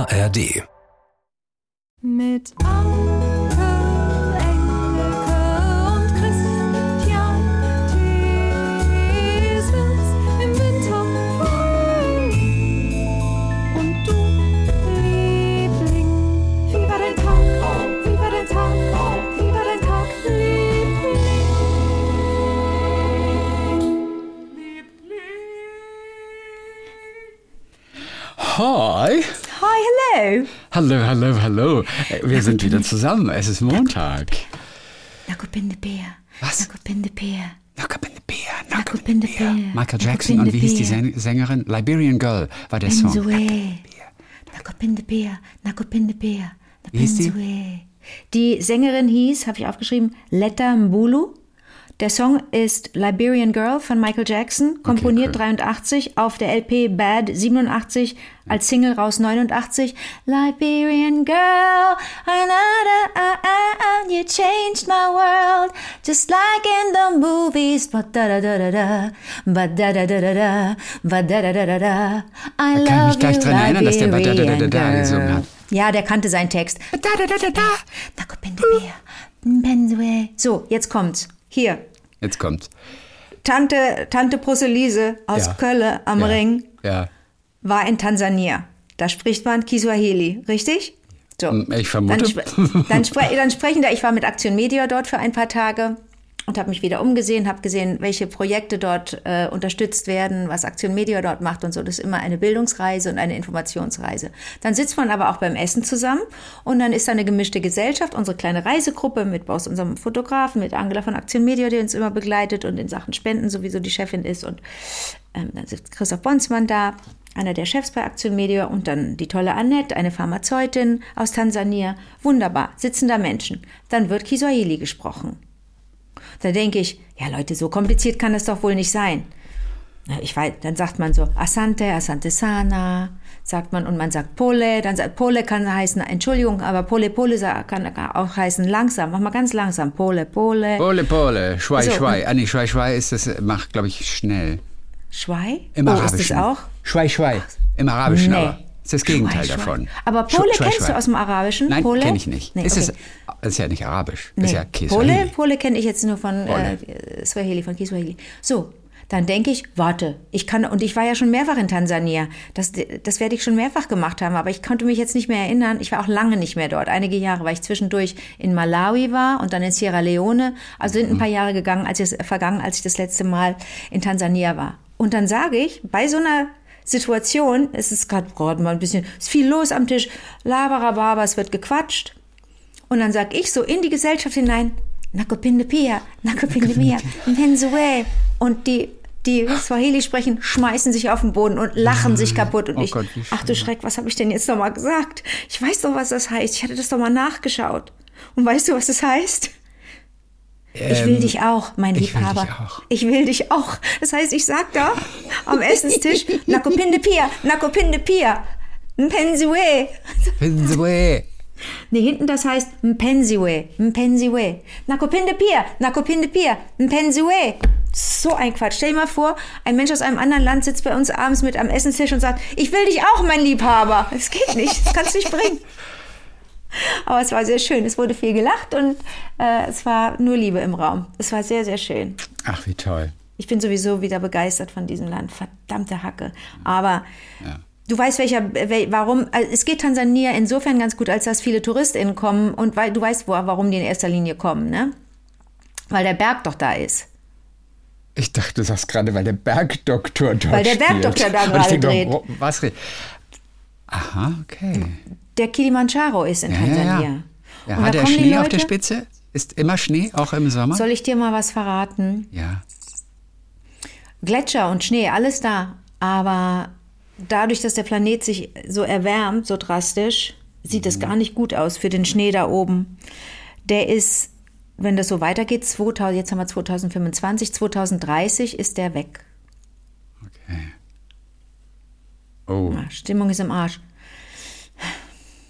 ARD. Mit Anke, Engelke und Christian Thiesens im Winter frei. Und du, Liebling, wie war dein Tag? Wie war dein Tag? Wie war dein Tag, Liebling? Hi. Hi, hello. Hallo. Wir sind wieder zusammen. Es ist Montag. Nakupinde Bär. Was? Nakupinde Bär. Nakupinde Bär. Michael Jackson. Und wie hieß die Sängerin? Liberian Girl war der Song. Nakupinde Bär. Wie hieß die? Die Sängerin hieß, habe ich aufgeschrieben, Letta Mbulu. Der Song ist Liberian Girl von Michael Jackson, komponiert 83, auf der LP Bad 87, als Single raus 89. Liberian Girl, you changed my world, just like in the movies. But da da da da, but da da da da, but da da da da. I love you, kann ich mich gleich dran erinnern, dass der but da da da da gesungen hat. Ja, der kannte seinen Text. So, jetzt kommt's. Hier. Jetzt kommt's. Tante Brusselise aus Kölle am Ring war in Tansania. Da spricht man Kiswahili, richtig? So. Ich vermute. Dann sprechen da, ich war mit Aktion Media dort für ein paar Tage und habe mich wieder umgesehen, habe gesehen, welche Projekte dort unterstützt werden, was Aktion Media dort macht und so. Das ist immer eine Bildungsreise und eine Informationsreise. Dann sitzt man aber auch beim Essen zusammen und dann ist da eine gemischte Gesellschaft, unsere kleine Reisegruppe aus unserem Fotografen, mit Angela von Aktion Media, die uns immer begleitet und in Sachen Spenden sowieso die Chefin ist. Und dann sitzt Christoph Bonsmann da, einer der Chefs bei Aktion Media, und dann die tolle Annette, eine Pharmazeutin aus Tansania. Wunderbar, sitzen da Menschen. Dann wird Kiswahili gesprochen. Da denke ich, ja Leute, so kompliziert kann das doch wohl nicht sein. Ich weiß, dann sagt man so, Asante sana, sagt man, und man sagt Pole, dann sagt Pole kann heißen, Entschuldigung, aber Pole kann auch heißen langsam, mach mal ganz langsam, Pole. Schwei. Schwei ist das, macht, glaube ich, schnell. Schwei? Im Arabischen. Ist das auch? Schwei. Im Arabischen, Nee. aber. Das ist das Gegenteil davon. Aber Pole kennst du aus dem Arabischen? Nein, Pole? kenne ich nicht. Nee, Das okay. ist ja nicht Arabisch. Nee. Das ist ja Kiswahili. Pole kenne ich jetzt nur von Swahili, von Kiswahili. So, dann denke ich, warte, ich war ja schon mehrfach in Tansania. Das werde ich schon mehrfach gemacht haben, aber ich konnte mich jetzt nicht mehr erinnern. Ich war auch lange nicht mehr dort. Einige Jahre, weil ich zwischendurch in Malawi war und dann in Sierra Leone. Also sind ein paar Jahre vergangen, als ich das letzte Mal in Tansania war. Und dann sage ich, bei so einer Situation, es ist gerade mal ein bisschen, ist viel los am Tisch, Labarababa, es wird gequatscht. Und dann sag ich so in die Gesellschaft hinein, Nakupinde Pia, Mpenzue. Und die Swahili sprechen, schmeißen sich auf den Boden und lachen sich kaputt. Und Gott, wie schön. ach du Schreck, was habe ich denn jetzt nochmal gesagt? Ich weiß doch, was das heißt. Ich hatte das doch mal nachgeschaut. Und weißt du, was das heißt? Ich will dich auch, mein Liebhaber. Ich will dich auch. Das heißt, ich sag da am Essenstisch, Nakupinde Pia, Mpenzue. Nee, hinten das heißt Mpenzue. Nakupinde Pia, Mpenzue. So ein Quatsch. Stell dir mal vor, ein Mensch aus einem anderen Land sitzt bei uns abends mit am Essenstisch und sagt, ich will dich auch, mein Liebhaber. Das geht nicht, das kannst du nicht bringen. Aber es war sehr schön. Es wurde viel gelacht und es war nur Liebe im Raum. Es war sehr, sehr schön. Ach, wie toll. Ich bin sowieso wieder begeistert von diesem Land. Verdammte Hacke. Aber du weißt, warum. Also es geht Tansania insofern ganz gut, als dass viele TouristInnen kommen. Und du weißt, warum die in erster Linie kommen, ne? Weil der Berg doch da ist. Ich dachte, du sagst gerade, weil der Bergdoktor dort Weil der Bergdoktor da gerade dreht. Was? Aha, okay. Der Kilimanjaro ist in Tansania. Ja, hat er Schnee auf der Spitze? Ist immer Schnee, auch im Sommer? Soll ich dir mal was verraten? Ja. Gletscher und Schnee, alles da. Aber dadurch, dass der Planet sich so erwärmt, so drastisch, sieht es gar nicht gut aus für den Schnee da oben. Der ist, wenn das so weitergeht, jetzt haben wir 2025, 2030 ist der weg. Okay. Oh. Stimmung ist im Arsch.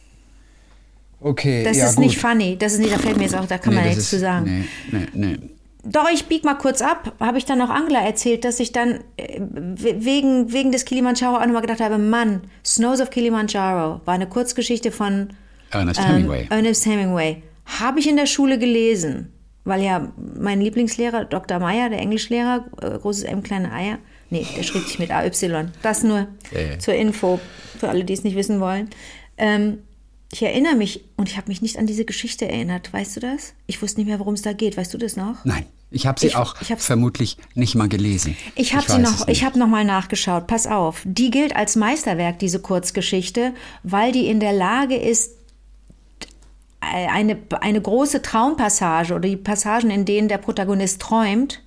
Okay, das ist gut. nicht funny. Da fällt mir jetzt auch, da kann man nichts zu sagen. Nee. Doch, ich bieg mal kurz ab, habe ich dann auch Angela erzählt, dass ich dann wegen des Kilimanjaro auch nochmal gedacht habe, Mann, Snows of Kilimanjaro war eine Kurzgeschichte von Ernest Hemingway. Ernest Hemingway. Habe ich in der Schule gelesen, weil ja mein Lieblingslehrer, Dr. Meyer, der Englischlehrer, großes M, kleine Eier, nee, der schrieb sich mit AY, das nur zur Info, für alle, die es nicht wissen wollen. Ich erinnere mich, und ich habe mich nicht an diese Geschichte erinnert. Weißt du das? Ich wusste nicht mehr, worum es da geht. Weißt du das noch? Nein, ich habe sie vermutlich nicht mal gelesen. Ich habe noch mal nachgeschaut. Pass auf, die gilt als Meisterwerk, diese Kurzgeschichte, weil die in der Lage ist, eine große Traumpassage oder die Passagen, in denen der Protagonist träumt,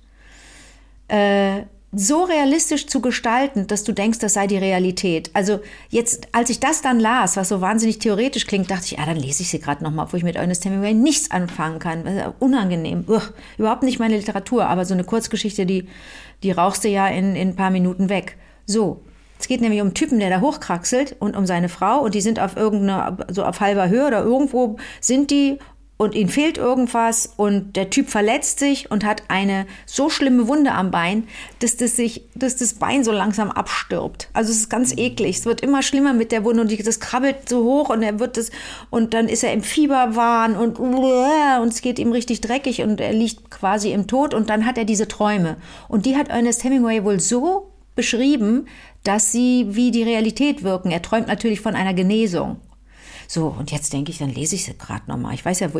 so realistisch zu gestalten, dass du denkst, das sei die Realität. Also jetzt, als ich das dann las, was so wahnsinnig theoretisch klingt, dachte ich, dann lese ich sie gerade nochmal, obwohl ich mit Ernest Hemingway nichts anfangen kann. Unangenehm. Überhaupt nicht meine Literatur, aber so eine Kurzgeschichte, die rauchst du ja in ein paar Minuten weg. So, es geht nämlich um einen Typen, der da hochkraxelt und um seine Frau und die sind auf auf halber Höhe oder irgendwo sind die und ihnen fehlt irgendwas und der Typ verletzt sich und hat eine so schlimme Wunde am Bein, dass das Bein so langsam abstirbt. Also es ist ganz eklig. Es wird immer schlimmer mit der Wunde und das krabbelt so hoch und dann ist er im Fieberwahn und es geht ihm richtig dreckig und er liegt quasi im Tod und dann hat er diese Träume. Und die hat Ernest Hemingway wohl so beschrieben, dass sie wie die Realität wirken. Er träumt natürlich von einer Genesung. So, und jetzt denke ich, dann lese ich sie gerade nochmal. Ich weiß ja,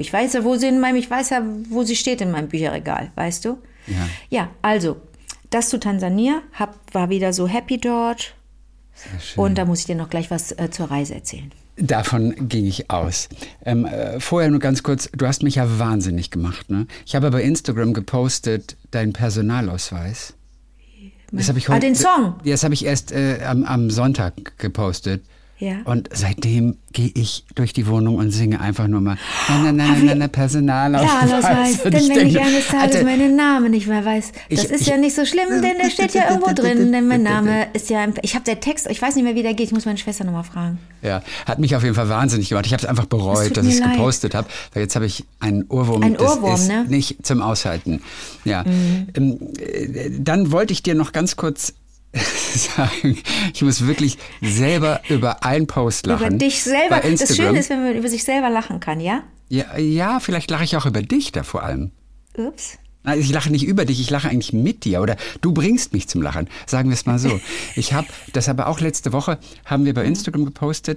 wo sie steht in meinem Bücherregal, weißt du? Ja, also, das zu Tansania, war wieder so happy dort. Sehr schön. Und da muss ich dir noch gleich was zur Reise erzählen. Davon ging ich aus. Vorher nur ganz kurz, du hast mich ja wahnsinnig gemacht, ne? Ich habe bei Instagram gepostet, deinen Personalausweis. Das habe ich heute, den Song? Das habe ich erst am Sonntag gepostet. Ja. Und seitdem gehe ich durch die Wohnung und singe einfach nur mal Personalausweis. Ja, denn wenn ich eines Tages meinen Namen nicht mehr weiß, das ist ja nicht so schlimm, denn der steht ja irgendwo drin, denn mein Name ist ja, ich habe der Text, ich weiß nicht mehr, wie der geht, ich muss meine Schwester nochmal fragen. Ja, hat mich auf jeden Fall wahnsinnig gemacht. Ich habe es einfach bereut, dass ich es gepostet habe, weil jetzt habe ich einen Ohrwurm, das ist ne? nicht zum Aushalten. Ja. Dann wollte ich dir noch ganz kurz sagen, ich muss wirklich selber über einen Post lachen. Über dich selber. Bei Instagram. Das Schöne ist, wenn man über sich selber lachen kann, ja? Ja, vielleicht lache ich auch über dich da vor allem. Ups. Nein, ich lache nicht über dich, ich lache eigentlich mit dir. Oder du bringst mich zum Lachen. Sagen wir es mal so. Ich habe, das aber auch letzte Woche, haben wir bei Instagram gepostet,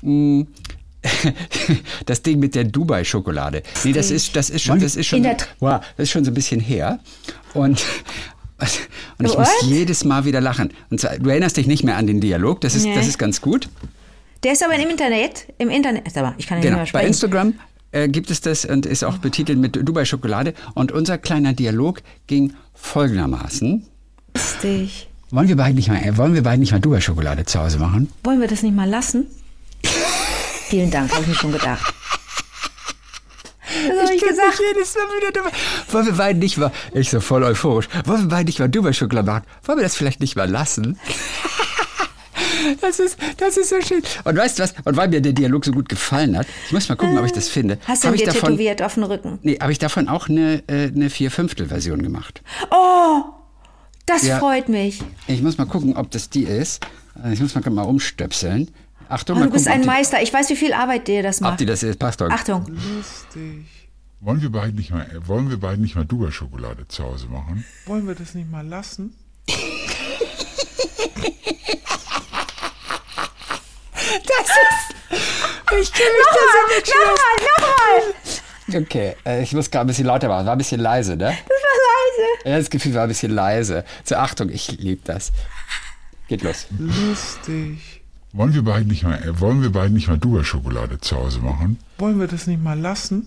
das Ding mit der Dubai-Schokolade. Nee, das ist schon so ein bisschen her. Und ich muss jedes Mal wieder lachen. Und zwar, du erinnerst dich nicht mehr an den Dialog, das ist ganz gut. Der ist aber im Internet. Aber ich kann ja nicht mehr sprechen. Bei Instagram gibt es das und ist auch betitelt mit Dubai-Schokolade. Und unser kleiner Dialog ging folgendermaßen. Lustig. Wollen wir beide nicht mal Dubai-Schokolade zu Hause machen? Wollen wir das nicht mal lassen? Vielen Dank, habe ich mir schon gedacht. Das habe ich gesagt. Jedes Mal wieder Dubai. Wollen wir beide nicht mal, ich so voll euphorisch, wollen wir beide nicht mal Dubai-Schokolade machen? Wollen wir das vielleicht nicht mal lassen? Das ist so schön. Und weißt du was? Und weil mir der Dialog so gut gefallen hat, ich muss mal gucken, ob ich das finde. Hast du ihn dir tätowiert auf den Rücken? Nee, habe ich davon auch eine 4/5-Version gemacht. Oh, das freut mich. Ich muss mal gucken, ob das die ist. Ich muss mal umstöpseln. Achtung, du bist ein Meister. Ich weiß, wie viel Arbeit dir das macht. Ob die das ist, passt doch. Achtung. Lustig. Wollen wir beide nicht mal Dubai-Schokolade zu Hause machen? Wollen wir das nicht mal lassen? Ich kenne mich da so Nochmal. Okay, ich muss gerade ein bisschen lauter machen. War ein bisschen leise, ne? Das war leise. Ja, das Gefühl war ein bisschen leise. So, Achtung, ich liebe das. Geht los. Lustig. Wollen wir beide nicht mal Dubai-Schokolade zu Hause machen? Wollen wir das nicht mal lassen?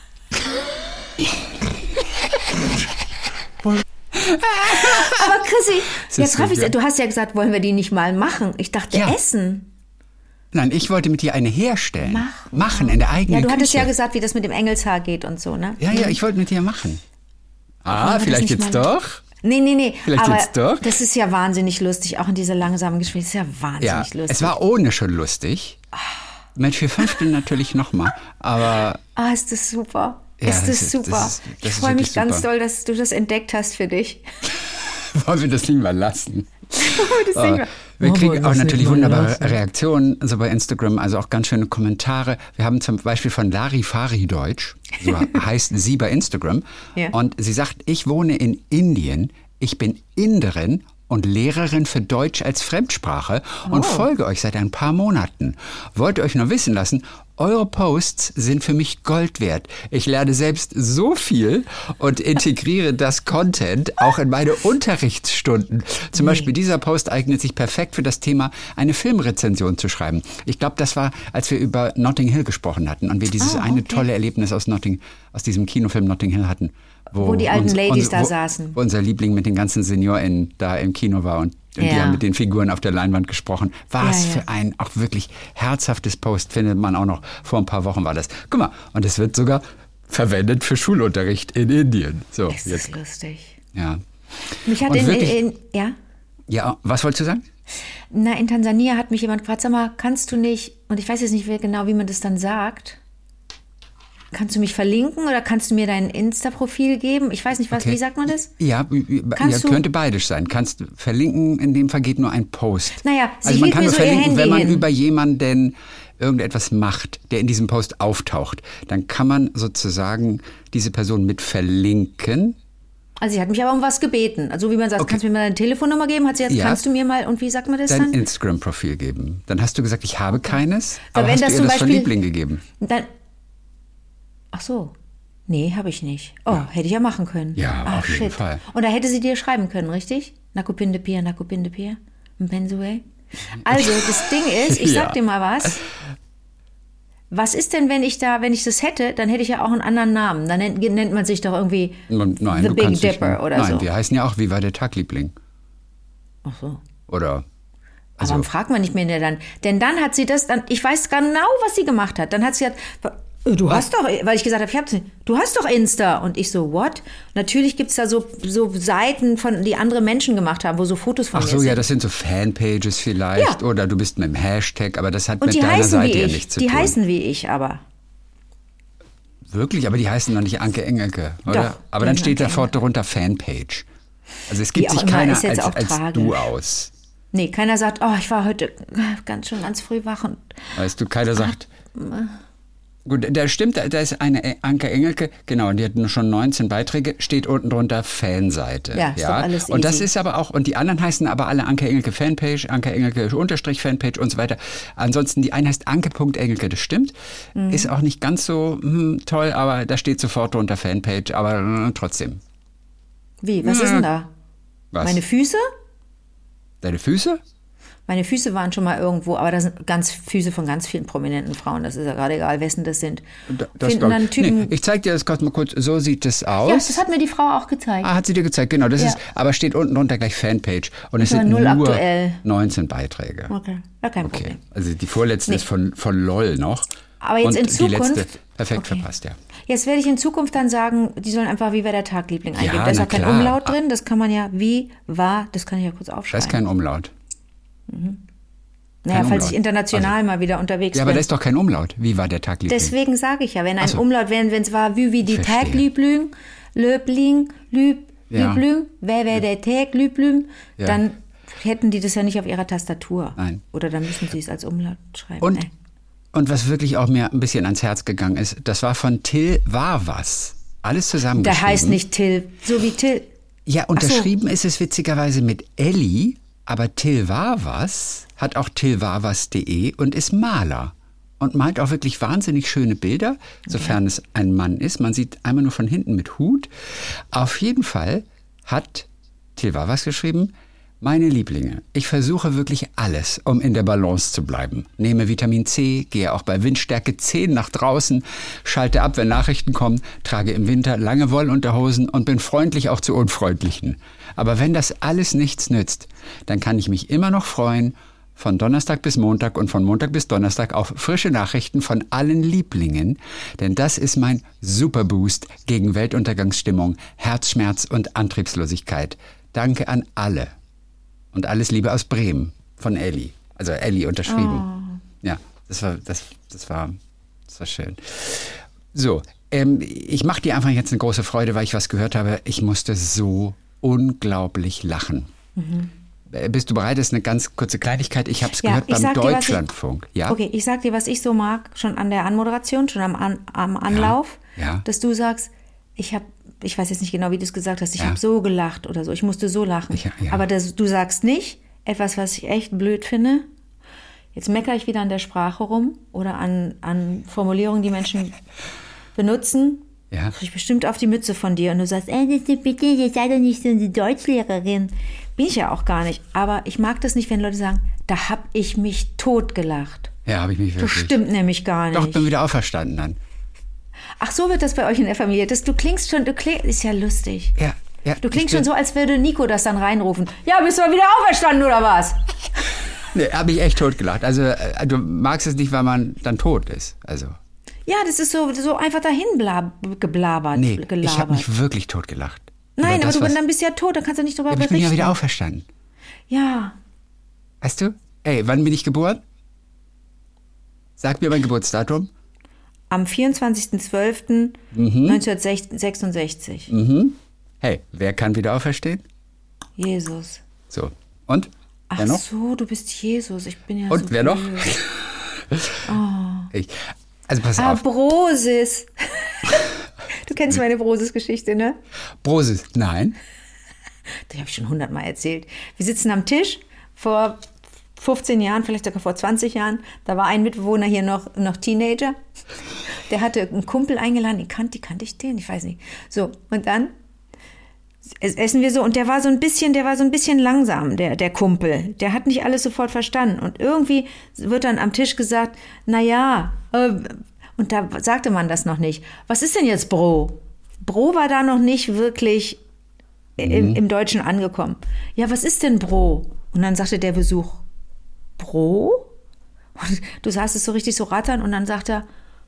Aber Chrissy, jetzt raff ich's. Du hast ja gesagt, wollen wir die nicht mal machen? Ich dachte, essen. Nein, ich wollte mit dir eine herstellen. Machen in der eigenen Küche. Ja, du hattest ja gesagt, wie das mit dem Engelshaar geht und so, ne? Ja, ich wollte mit dir machen. Vielleicht jetzt doch? Nee. Vielleicht aber jetzt doch? Das ist ja wahnsinnig lustig, auch in dieser langsamen Gespräche. Das ist ja wahnsinnig lustig. Es war ohne schon lustig. Mit 4/5 natürlich nochmal. Aber. Ist das super. ist das super. Ich freue mich ganz doll, dass du das entdeckt hast für dich. Wollen wir das nicht mal lassen? Wir kriegen auch natürlich wunderbare Reaktionen, also bei Instagram, also auch ganz schöne Kommentare. Wir haben zum Beispiel von Larifari Deutsch, so heißt sie bei Instagram. Ja. Und sie sagt, ich wohne in Indien, ich bin Inderin und Lehrerin für Deutsch als Fremdsprache und folge euch seit ein paar Monaten. Wollte euch nur wissen lassen, eure Posts sind für mich Gold wert. Ich lerne selbst so viel und integriere das Content auch in meine Unterrichtsstunden. Zum Beispiel dieser Post eignet sich perfekt für das Thema, eine Filmrezension zu schreiben. Ich glaube, das war, als wir über Notting Hill gesprochen hatten und wir dieses eine tolle Erlebnis aus diesem Kinofilm Notting Hill hatten. Wo die alten Ladies da saßen. Wo unser Liebling mit den ganzen SeniorInnen da im Kino war und die haben mit den Figuren auf der Leinwand gesprochen. Was für ein auch wirklich herzhaftes Post, findet man auch noch. Vor ein paar Wochen war das. Guck mal, und es wird sogar verwendet für Schulunterricht in Indien. So, ist das lustig. Ja. Mich hat Ja, was wolltest du sagen? Na, in Tansania hat mich jemand gefragt, sag mal, kannst du nicht, und ich weiß jetzt nicht genau, wie man das dann sagt, kannst du mich verlinken oder kannst du mir dein Insta-Profil geben? Ich weiß nicht, wie sagt man das? Ja, könnte beides sein. Kannst verlinken, in dem Fall geht nur ein Post. Naja, also man kann nur verlinken, wenn man über jemanden irgendetwas macht, der in diesem Post auftaucht. Dann kann man sozusagen diese Person mit verlinken. Also sie hat mich aber um was gebeten. Also wie man sagt, kannst du mir mal deine Telefonnummer geben? Hat sie jetzt, kannst du mir mal, und wie sagt man das dann? Dein Instagram-Profil geben. Dann hast du gesagt, ich habe keines, aber hast du ihr das von Liebling gegeben? Dann ach so. Nee, habe ich nicht. Hätte ich ja machen können. Ja, auf jeden Fall. Und da hätte sie dir schreiben können, richtig? Nakupinde Pia, Mpensue. Also, das Ding ist, ich sag dir mal was. Was ist denn, wenn ich das hätte, dann hätte ich ja auch einen anderen Namen. Dann nennt man sich doch irgendwie The Big Dipper oder so. Nein, wir heißen ja auch, wie war der Tag, Liebling? Ach so. Oder... Also, warum fragt man nicht mehr dann? Denn dann hat sie das, ich weiß genau, was sie gemacht hat. Dann hat sie du hast doch, weil ich gesagt habe, du hast doch Insta. Und ich so, what? Natürlich gibt es da so Seiten, die andere Menschen gemacht haben, wo so Fotos von mir sind. Ach so, ja, das sind so Fanpages vielleicht. Ja. Oder du bist mit dem Hashtag, aber das hat mit deiner Seite ja nichts zu tun. Die heißen wie ich, aber. Wirklich? Aber die heißen noch nicht Anke Engelke, oder? Doch, aber dann steht da fort darunter Fanpage. Also es gibt sich keiner als du aus. Nee, keiner sagt, ich war heute ganz früh wach. Und weißt du, keiner sagt... Gut, da stimmt, da ist eine Anke Engelke, genau, und die hat nur schon 19 Beiträge, steht unten drunter Fanseite. Ja, ist doch alles easy. Und das ist aber auch, und die anderen heißen aber alle Anke Engelke Fanpage, Anke Engelke _Fanpage und so weiter. Ansonsten, die eine heißt Anke.Engelke, das stimmt. Ist auch nicht ganz so toll, aber da steht sofort drunter Fanpage, aber trotzdem. Wie, was ist denn da? Was? Meine Füße? Deine Füße? Meine Füße waren schon mal irgendwo, aber das sind Füße von ganz vielen prominenten Frauen. Das ist ja gerade egal, wessen das sind. Finden dann Typen. Nee, ich zeig dir das gerade mal kurz. So sieht es aus. Ja, das hat mir die Frau auch gezeigt. Hat sie dir gezeigt, genau. Das ist, aber steht unten drunter gleich Fanpage. Und es sind nur aktuell 19 Beiträge. Okay, ja, kein Problem. Also die vorletzte ist von LOL noch. Aber jetzt in Zukunft. Die letzte perfekt verpasst, ja. Jetzt werde ich in Zukunft dann sagen, die sollen einfach wie war der Tag, Liebling eingeben. Da ist auch kein Umlaut drin. Das kann man ja, das kann ich ja kurz aufschreiben. Da ist kein Umlaut. Naja, falls ich international mal wieder unterwegs bin. Ja, aber da ist doch kein Umlaut. Wie war der Tag, Liebling? Deswegen sage ich ja, wenn ein Umlaut wäre, wenn es war wie die Tag, Liebling, Liebling, wer wäre der Tag, Liebling, dann hätten die das ja nicht auf ihrer Tastatur. Nein. Oder dann müssen sie es als Umlaut schreiben. Und was wirklich auch mir ein bisschen ans Herz gegangen ist, das war von Till Warwas. Alles zusammengeschrieben. Der heißt nicht Till, so wie Till. Ja, unterschrieben ist es witzigerweise mit Elli. Aber Till Warwas hat auch tillwarwas.de und ist Maler und malt auch wirklich wahnsinnig schöne Bilder, sofern es ein Mann ist. Man sieht einmal nur von hinten mit Hut. Auf jeden Fall hat Till Warwas geschrieben, meine Lieblinge, ich versuche wirklich alles, um in der Balance zu bleiben. Nehme Vitamin C, gehe auch bei Windstärke 10 nach draußen, schalte ab, wenn Nachrichten kommen, trage im Winter lange Wollunterhosen und bin freundlich auch zu Unfreundlichen. Aber wenn das alles nichts nützt, dann kann ich mich immer noch freuen, von Donnerstag bis Montag und von Montag bis Donnerstag auf frische Nachrichten von allen Lieblingen, denn das ist mein Superboost gegen Weltuntergangsstimmung, Herzschmerz und Antriebslosigkeit. Danke an alle. Und alles Liebe aus Bremen von Elli. Also Elli unterschrieben. Ja, das war schön. So, Ich mache dir einfach jetzt eine große Freude, weil ich was gehört habe. Ich musste so unglaublich lachen. Bist du bereit? Das ist eine ganz kurze Kleinigkeit. Ich habe es gehört beim Deutschlandfunk. Okay, ich sag dir, was ich so mag, schon an der Anmoderation, schon am Anlauf, dass du sagst, ich weiß jetzt nicht genau, wie du es gesagt hast, ich habe so gelacht oder so, ich musste so lachen. Aber du sagst nicht etwas, was ich echt blöd finde. Jetzt meckere ich wieder an der Sprache rum oder an Formulierungen, die Menschen benutzen. Ja. Krieg ich bestimmt auf die Mütze von dir und du sagst, bitte, ihr seid doch nicht so eine Deutschlehrerin. Bin ich ja auch gar nicht. Aber ich mag das nicht, wenn Leute sagen, da hab ich mich totgelacht. Ja, habe ich mich wirklich. Das stimmt nämlich gar nicht. Doch, bin wieder auferstanden dann. Ach, so wird das bei euch in der Familie. Ist ja lustig. Ja, du klingst schon so, als würde Nico das dann reinrufen. Ja, bist du mal wieder auferstanden oder was? Nee, habe ich echt totgelacht. Also du magst es nicht, weil man dann tot ist. Also. Ja, das ist so einfach dahin geblabert. Nee, ich habe mich wirklich totgelacht. Nein, aber dann bist du ja tot, dann kannst du nicht drüber berichten. Ich bin ja wieder auferstanden. Ja. Weißt du? Ey, wann bin ich geboren? Sag mir mein Geburtsdatum. Am 24.12.1966. Hey, wer kann wieder auferstehen? Jesus. So, und? Ach wer noch? So, du bist Jesus. Ich bin ja und so wer blöd. noch? Oh. Also pass auf. Brosis. Du kennst meine Brosis-Geschichte, ne? Brosis, nein. Die habe ich schon 100-mal erzählt. Wir sitzen am Tisch vor 15 Jahren, vielleicht sogar vor 20 Jahren. Da war ein Mitbewohner hier noch Teenager. Der hatte einen Kumpel eingeladen. Kannte ich den? Ich weiß nicht. So, und dann essen wir so. Und der war so ein bisschen langsam, der Kumpel. Der hat nicht alles sofort verstanden. Und irgendwie wird dann am Tisch gesagt, naja, und da sagte man das noch nicht. Was ist denn jetzt Bro? Bro war da noch nicht wirklich im Deutschen angekommen. Ja, was ist denn Bro? Und dann sagte der Besuch, Bro? Und du sahst es so richtig so rattern und dann sagt er,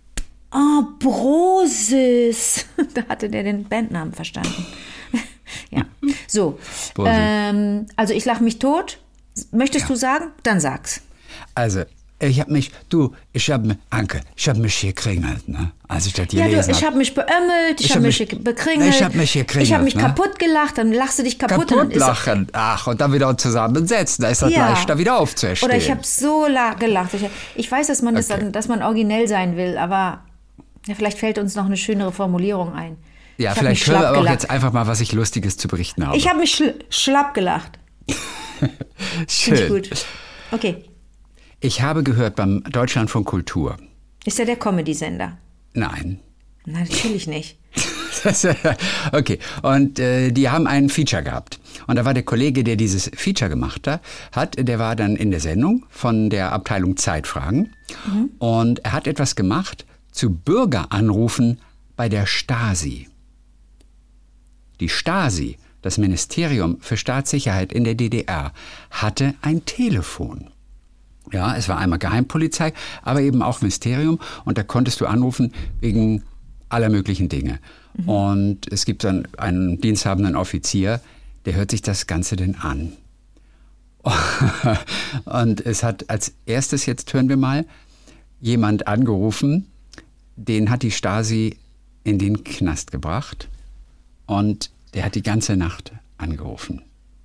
Brosis. Da hatte der den Bandnamen verstanden. Ja, so. Also ich lache mich tot. Möchtest du sagen? Dann sag's. Also, ich habe mich gekringelt, ne? Als ich das gelesen habe. Ich habe mich beömmelt, ich habe mich bekringelt. Ich habe mich gekringelt. Ich habe mich kaputt gelacht, dann lachst du dich kaputt. Kaputt lachen, und dann wieder zusammensetzen, da ist das leichter wieder aufzustehen. Oder ich habe so gelacht. Ich weiß, dass man dass man originell sein will, aber vielleicht fällt uns noch eine schönere Formulierung ein. Ja, vielleicht hören wir aber auch jetzt einfach mal, was ich Lustiges zu berichten habe. Ich habe mich schlapp gelacht. Schön. Finde ich gut. Okay. Ich habe gehört beim Deutschlandfunk Kultur. Ist der Comedy-Sender? Nein. Na, natürlich nicht. Okay, und die haben einen Feature gehabt. Und da war der Kollege, der dieses Feature gemacht hat, der war dann in der Sendung von der Abteilung Zeitfragen. Und er hat etwas gemacht zu Bürgeranrufen bei der Stasi. Die Stasi, das Ministerium für Staatssicherheit in der DDR, hatte ein Telefon. Ja, es war einmal Geheimpolizei, aber eben auch Ministerium. Und da konntest du anrufen wegen aller möglichen Dinge. Und es gibt dann einen diensthabenden Offizier, der hört sich das Ganze denn an. Und es hat als erstes, jetzt hören wir mal, jemand angerufen, den hat die Stasi in den Knast gebracht. Und der hat die ganze Nacht angerufen.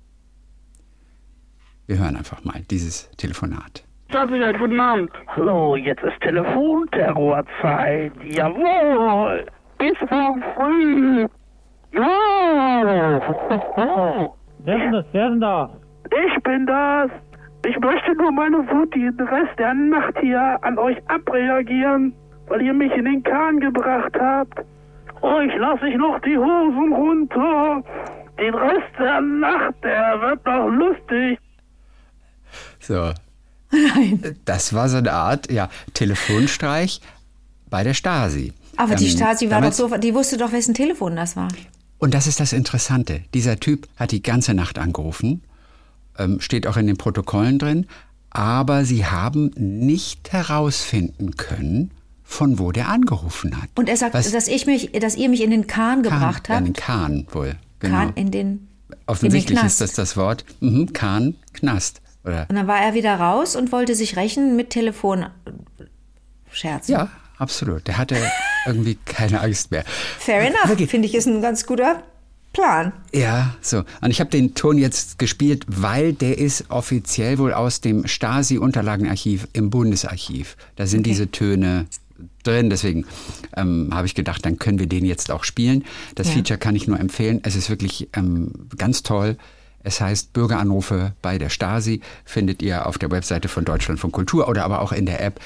Wir hören einfach mal dieses Telefonat. Staatssicherheit, guten Abend. Hallo, jetzt ist Telefonterrorzeit. Jawohl. Bis morgen früh. Ja. Wer ist denn da? Ich bin das. Ich möchte nur meine Wut den Rest der Nacht hier an euch abreagieren, weil ihr mich in den Kahn gebracht habt. Euch lasse ich noch die Hosen runter. Den Rest der Nacht, der wird noch lustig. So. Nein. Das war so eine Art, Telefonstreich bei der Stasi. Aber die Stasi war doch so, die wusste doch, wessen Telefon das war. Und das ist das Interessante. Dieser Typ hat die ganze Nacht angerufen, steht auch in den Protokollen drin, aber sie haben nicht herausfinden können, von wo der angerufen hat. Und er sagt, dass ihr mich in den Kahn gebracht habt. In den Kahn wohl. Genau. Kahn in den Offensichtlich in den ist das Wort. Kahn, Knast. Oder? Und dann war er wieder raus und wollte sich rächen mit Telefonscherzen. Ja, absolut. Der hatte irgendwie keine Angst mehr. Fair enough, finde ich, ist ein ganz guter Plan. Ja, so. Und ich habe den Ton jetzt gespielt, weil der ist offiziell wohl aus dem Stasi-Unterlagenarchiv im Bundesarchiv. Da sind diese Töne drin, deswegen habe ich gedacht, dann können wir den jetzt auch spielen. Das Feature kann ich nur empfehlen. Es ist wirklich ganz toll. Es heißt Bürgeranrufe bei der Stasi, findet ihr auf der Webseite von Deutschlandfunk Kultur oder aber auch in der App.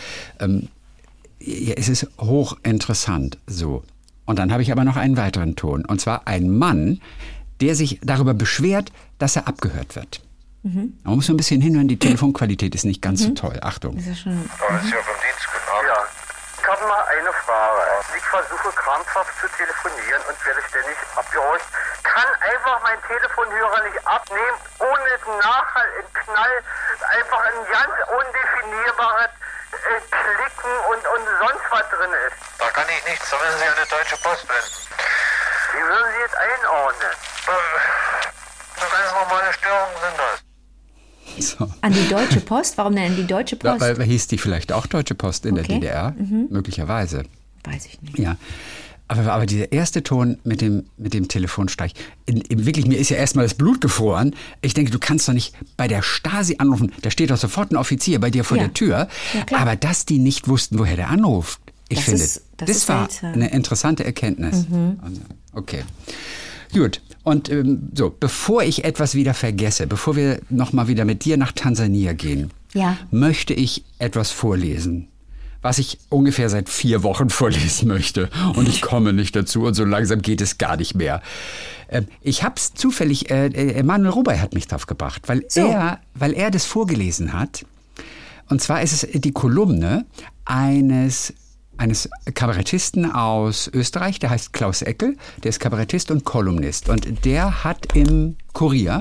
Es ist hochinteressant so. Und dann habe ich aber noch einen weiteren Ton. Und zwar ein Mann, der sich darüber beschwert, dass er abgehört wird. Man muss so ein bisschen hinhören, die Telefonqualität ist nicht ganz so toll. Achtung. Das ist ja vom Dienst, guten Abend. Ja. Ich habe mal eine Frage. Ich versuche krampfhaft zu telefonieren und werde ständig abgehorcht. Kann einfach mein Telefonhörer nicht abnehmen, ohne Nachhall, einen Knall, einfach ein ganz undefinierbares Klicken und sonst was drin ist. Da kann ich nichts, da müssen Sie an die Deutsche Post wenden. Wie würden Sie jetzt einordnen? Eine ganz normale Störungen sind das. So. An die Deutsche Post? Warum denn an die Deutsche Post? Weil hieß die vielleicht auch Deutsche Post in der DDR? Möglicherweise. Weiß ich nicht. Ja. Aber dieser erste Ton mit dem Telefonstreich, wirklich, mir ist ja erstmal das Blut gefroren. Ich denke, du kannst doch nicht bei der Stasi anrufen. Da steht doch sofort ein Offizier bei dir vor der Tür. Ja, aber dass die nicht wussten, woher der anruft. Das war eine interessante Erkenntnis. Okay. Gut. Und so, bevor ich etwas wieder vergesse, bevor wir nochmal wieder mit dir nach Tansania gehen, möchte ich etwas vorlesen, was ich ungefähr seit 4 Wochen vorlesen möchte. Und ich komme nicht dazu und so langsam geht es gar nicht mehr. Ich habe es zufällig, Emanuel Rubey hat mich drauf gebracht, weil er das vorgelesen hat. Und zwar ist es die Kolumne eines Kabarettisten aus Österreich, der heißt Klaus Eckel, der ist Kabarettist und Kolumnist. Und der hat im Kurier,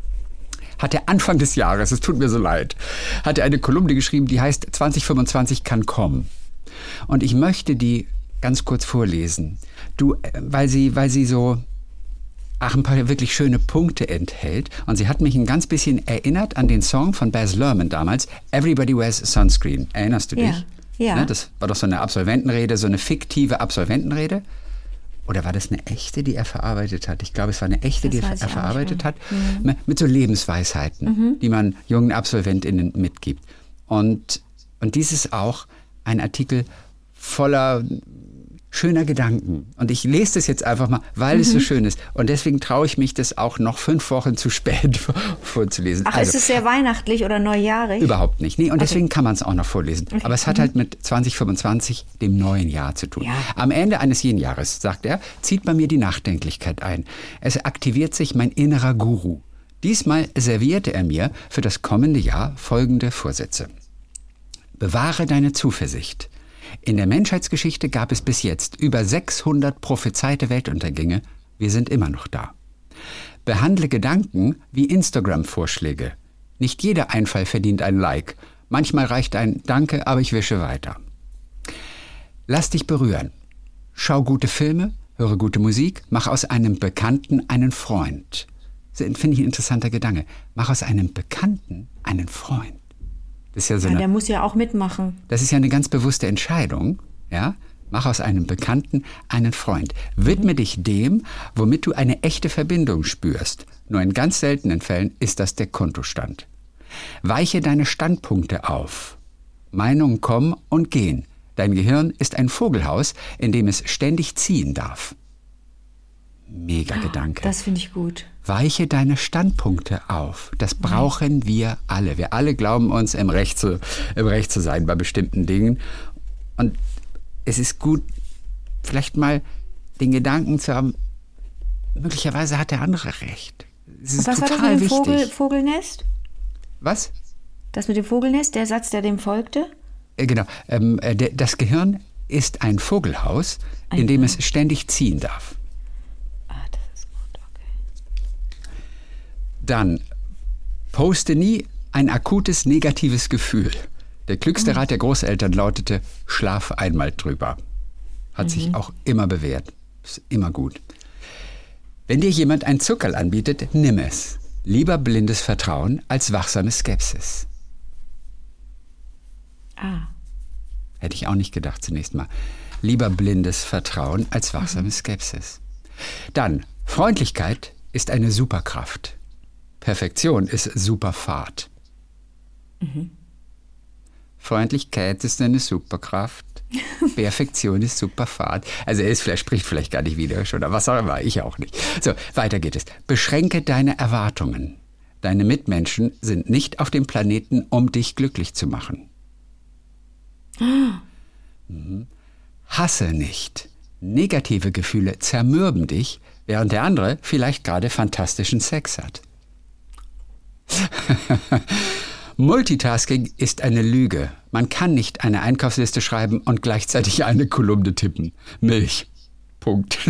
hat er Anfang des Jahres, es tut mir so leid, hat er eine Kolumne geschrieben, die heißt 2025 kann kommen. Und ich möchte die ganz kurz vorlesen, weil sie so ein paar wirklich schöne Punkte enthält. Und sie hat mich ein ganz bisschen erinnert an den Song von Baz Luhrmann damals, Everybody Wears Sunscreen. Erinnerst du dich? Ja. Ne, das war doch so eine Absolventenrede, so eine fiktive Absolventenrede. Oder war das eine echte, die er verarbeitet hat? Ich glaube, es war eine echte, die er verarbeitet hat. Mit so Lebensweisheiten, die man jungen AbsolventInnen mitgibt. Und dies ist auch ein Artikel voller schöner Gedanken. Und ich lese das jetzt einfach mal, weil es so schön ist. Und deswegen traue ich mich, das auch noch 5 Wochen zu spät vorzulesen. Ach, ist es sehr weihnachtlich oder neujahrig? Überhaupt nicht. Nee, und deswegen kann man es auch noch vorlesen. Okay. Aber es hat halt mit 2025, dem neuen Jahr, zu tun. Ja. Am Ende eines jeden Jahres, sagt er, zieht bei mir die Nachdenklichkeit ein. Es aktiviert sich mein innerer Guru. Diesmal servierte er mir für das kommende Jahr folgende Vorsätze. Bewahre deine Zuversicht. In der Menschheitsgeschichte gab es bis jetzt über 600 prophezeite Weltuntergänge. Wir sind immer noch da. Behandle Gedanken wie Instagram-Vorschläge. Nicht jeder Einfall verdient ein Like. Manchmal reicht ein Danke, aber ich wische weiter. Lass dich berühren. Schau gute Filme, höre gute Musik, mach aus einem Bekannten einen Freund. Das finde ich ein interessanter Gedanke. Mach aus einem Bekannten einen Freund. Das ist ja so der muss ja auch mitmachen. Das ist ja eine ganz bewusste Entscheidung. Ja? Mach aus einem Bekannten einen Freund. Widme dich dem, womit du eine echte Verbindung spürst. Nur in ganz seltenen Fällen ist das der Kontostand. Weiche deine Standpunkte auf. Meinungen kommen und gehen. Dein Gehirn ist ein Vogelhaus, in dem es ständig ziehen darf. Mega Gedanke. Das finde ich gut. Weiche deine Standpunkte auf. Das brauchen wir alle. Wir alle glauben uns im Recht zu sein bei bestimmten Dingen. Und es ist gut, vielleicht mal den Gedanken zu haben, möglicherweise hat der andere recht. Es ist was total war das mit dem wichtig. Vogelnest? Was? Das mit dem Vogelnest, der Satz, der dem folgte? Genau. Das Gehirn ist ein Vogelhaus, in dem es ständig ziehen darf. Dann poste nie ein akutes negatives Gefühl. Der klügste Rat der Großeltern lautete, schlafe einmal drüber. Hat sich auch immer bewährt. Ist immer gut. Wenn dir jemand ein Zuckerl anbietet, nimm es. Lieber blindes Vertrauen als wachsame Skepsis. Hätte ich auch nicht gedacht zunächst mal. Lieber blindes Vertrauen als wachsame Skepsis. Dann, Freundlichkeit ist eine Superkraft. Perfektion ist Superfahrt. Freundlichkeit ist eine Superkraft. Perfektion ist Superfahrt. Also spricht vielleicht gar nicht wieder schon, aber was auch immer, ich auch nicht. So, weiter geht es. Beschränke deine Erwartungen. Deine Mitmenschen sind nicht auf dem Planeten, um dich glücklich zu machen. Hasse nicht. Negative Gefühle zermürben dich, während der andere vielleicht gerade fantastischen Sex hat. Multitasking ist eine Lüge. Man kann nicht eine Einkaufsliste schreiben und gleichzeitig eine Kolumne tippen. Milch. Punkt.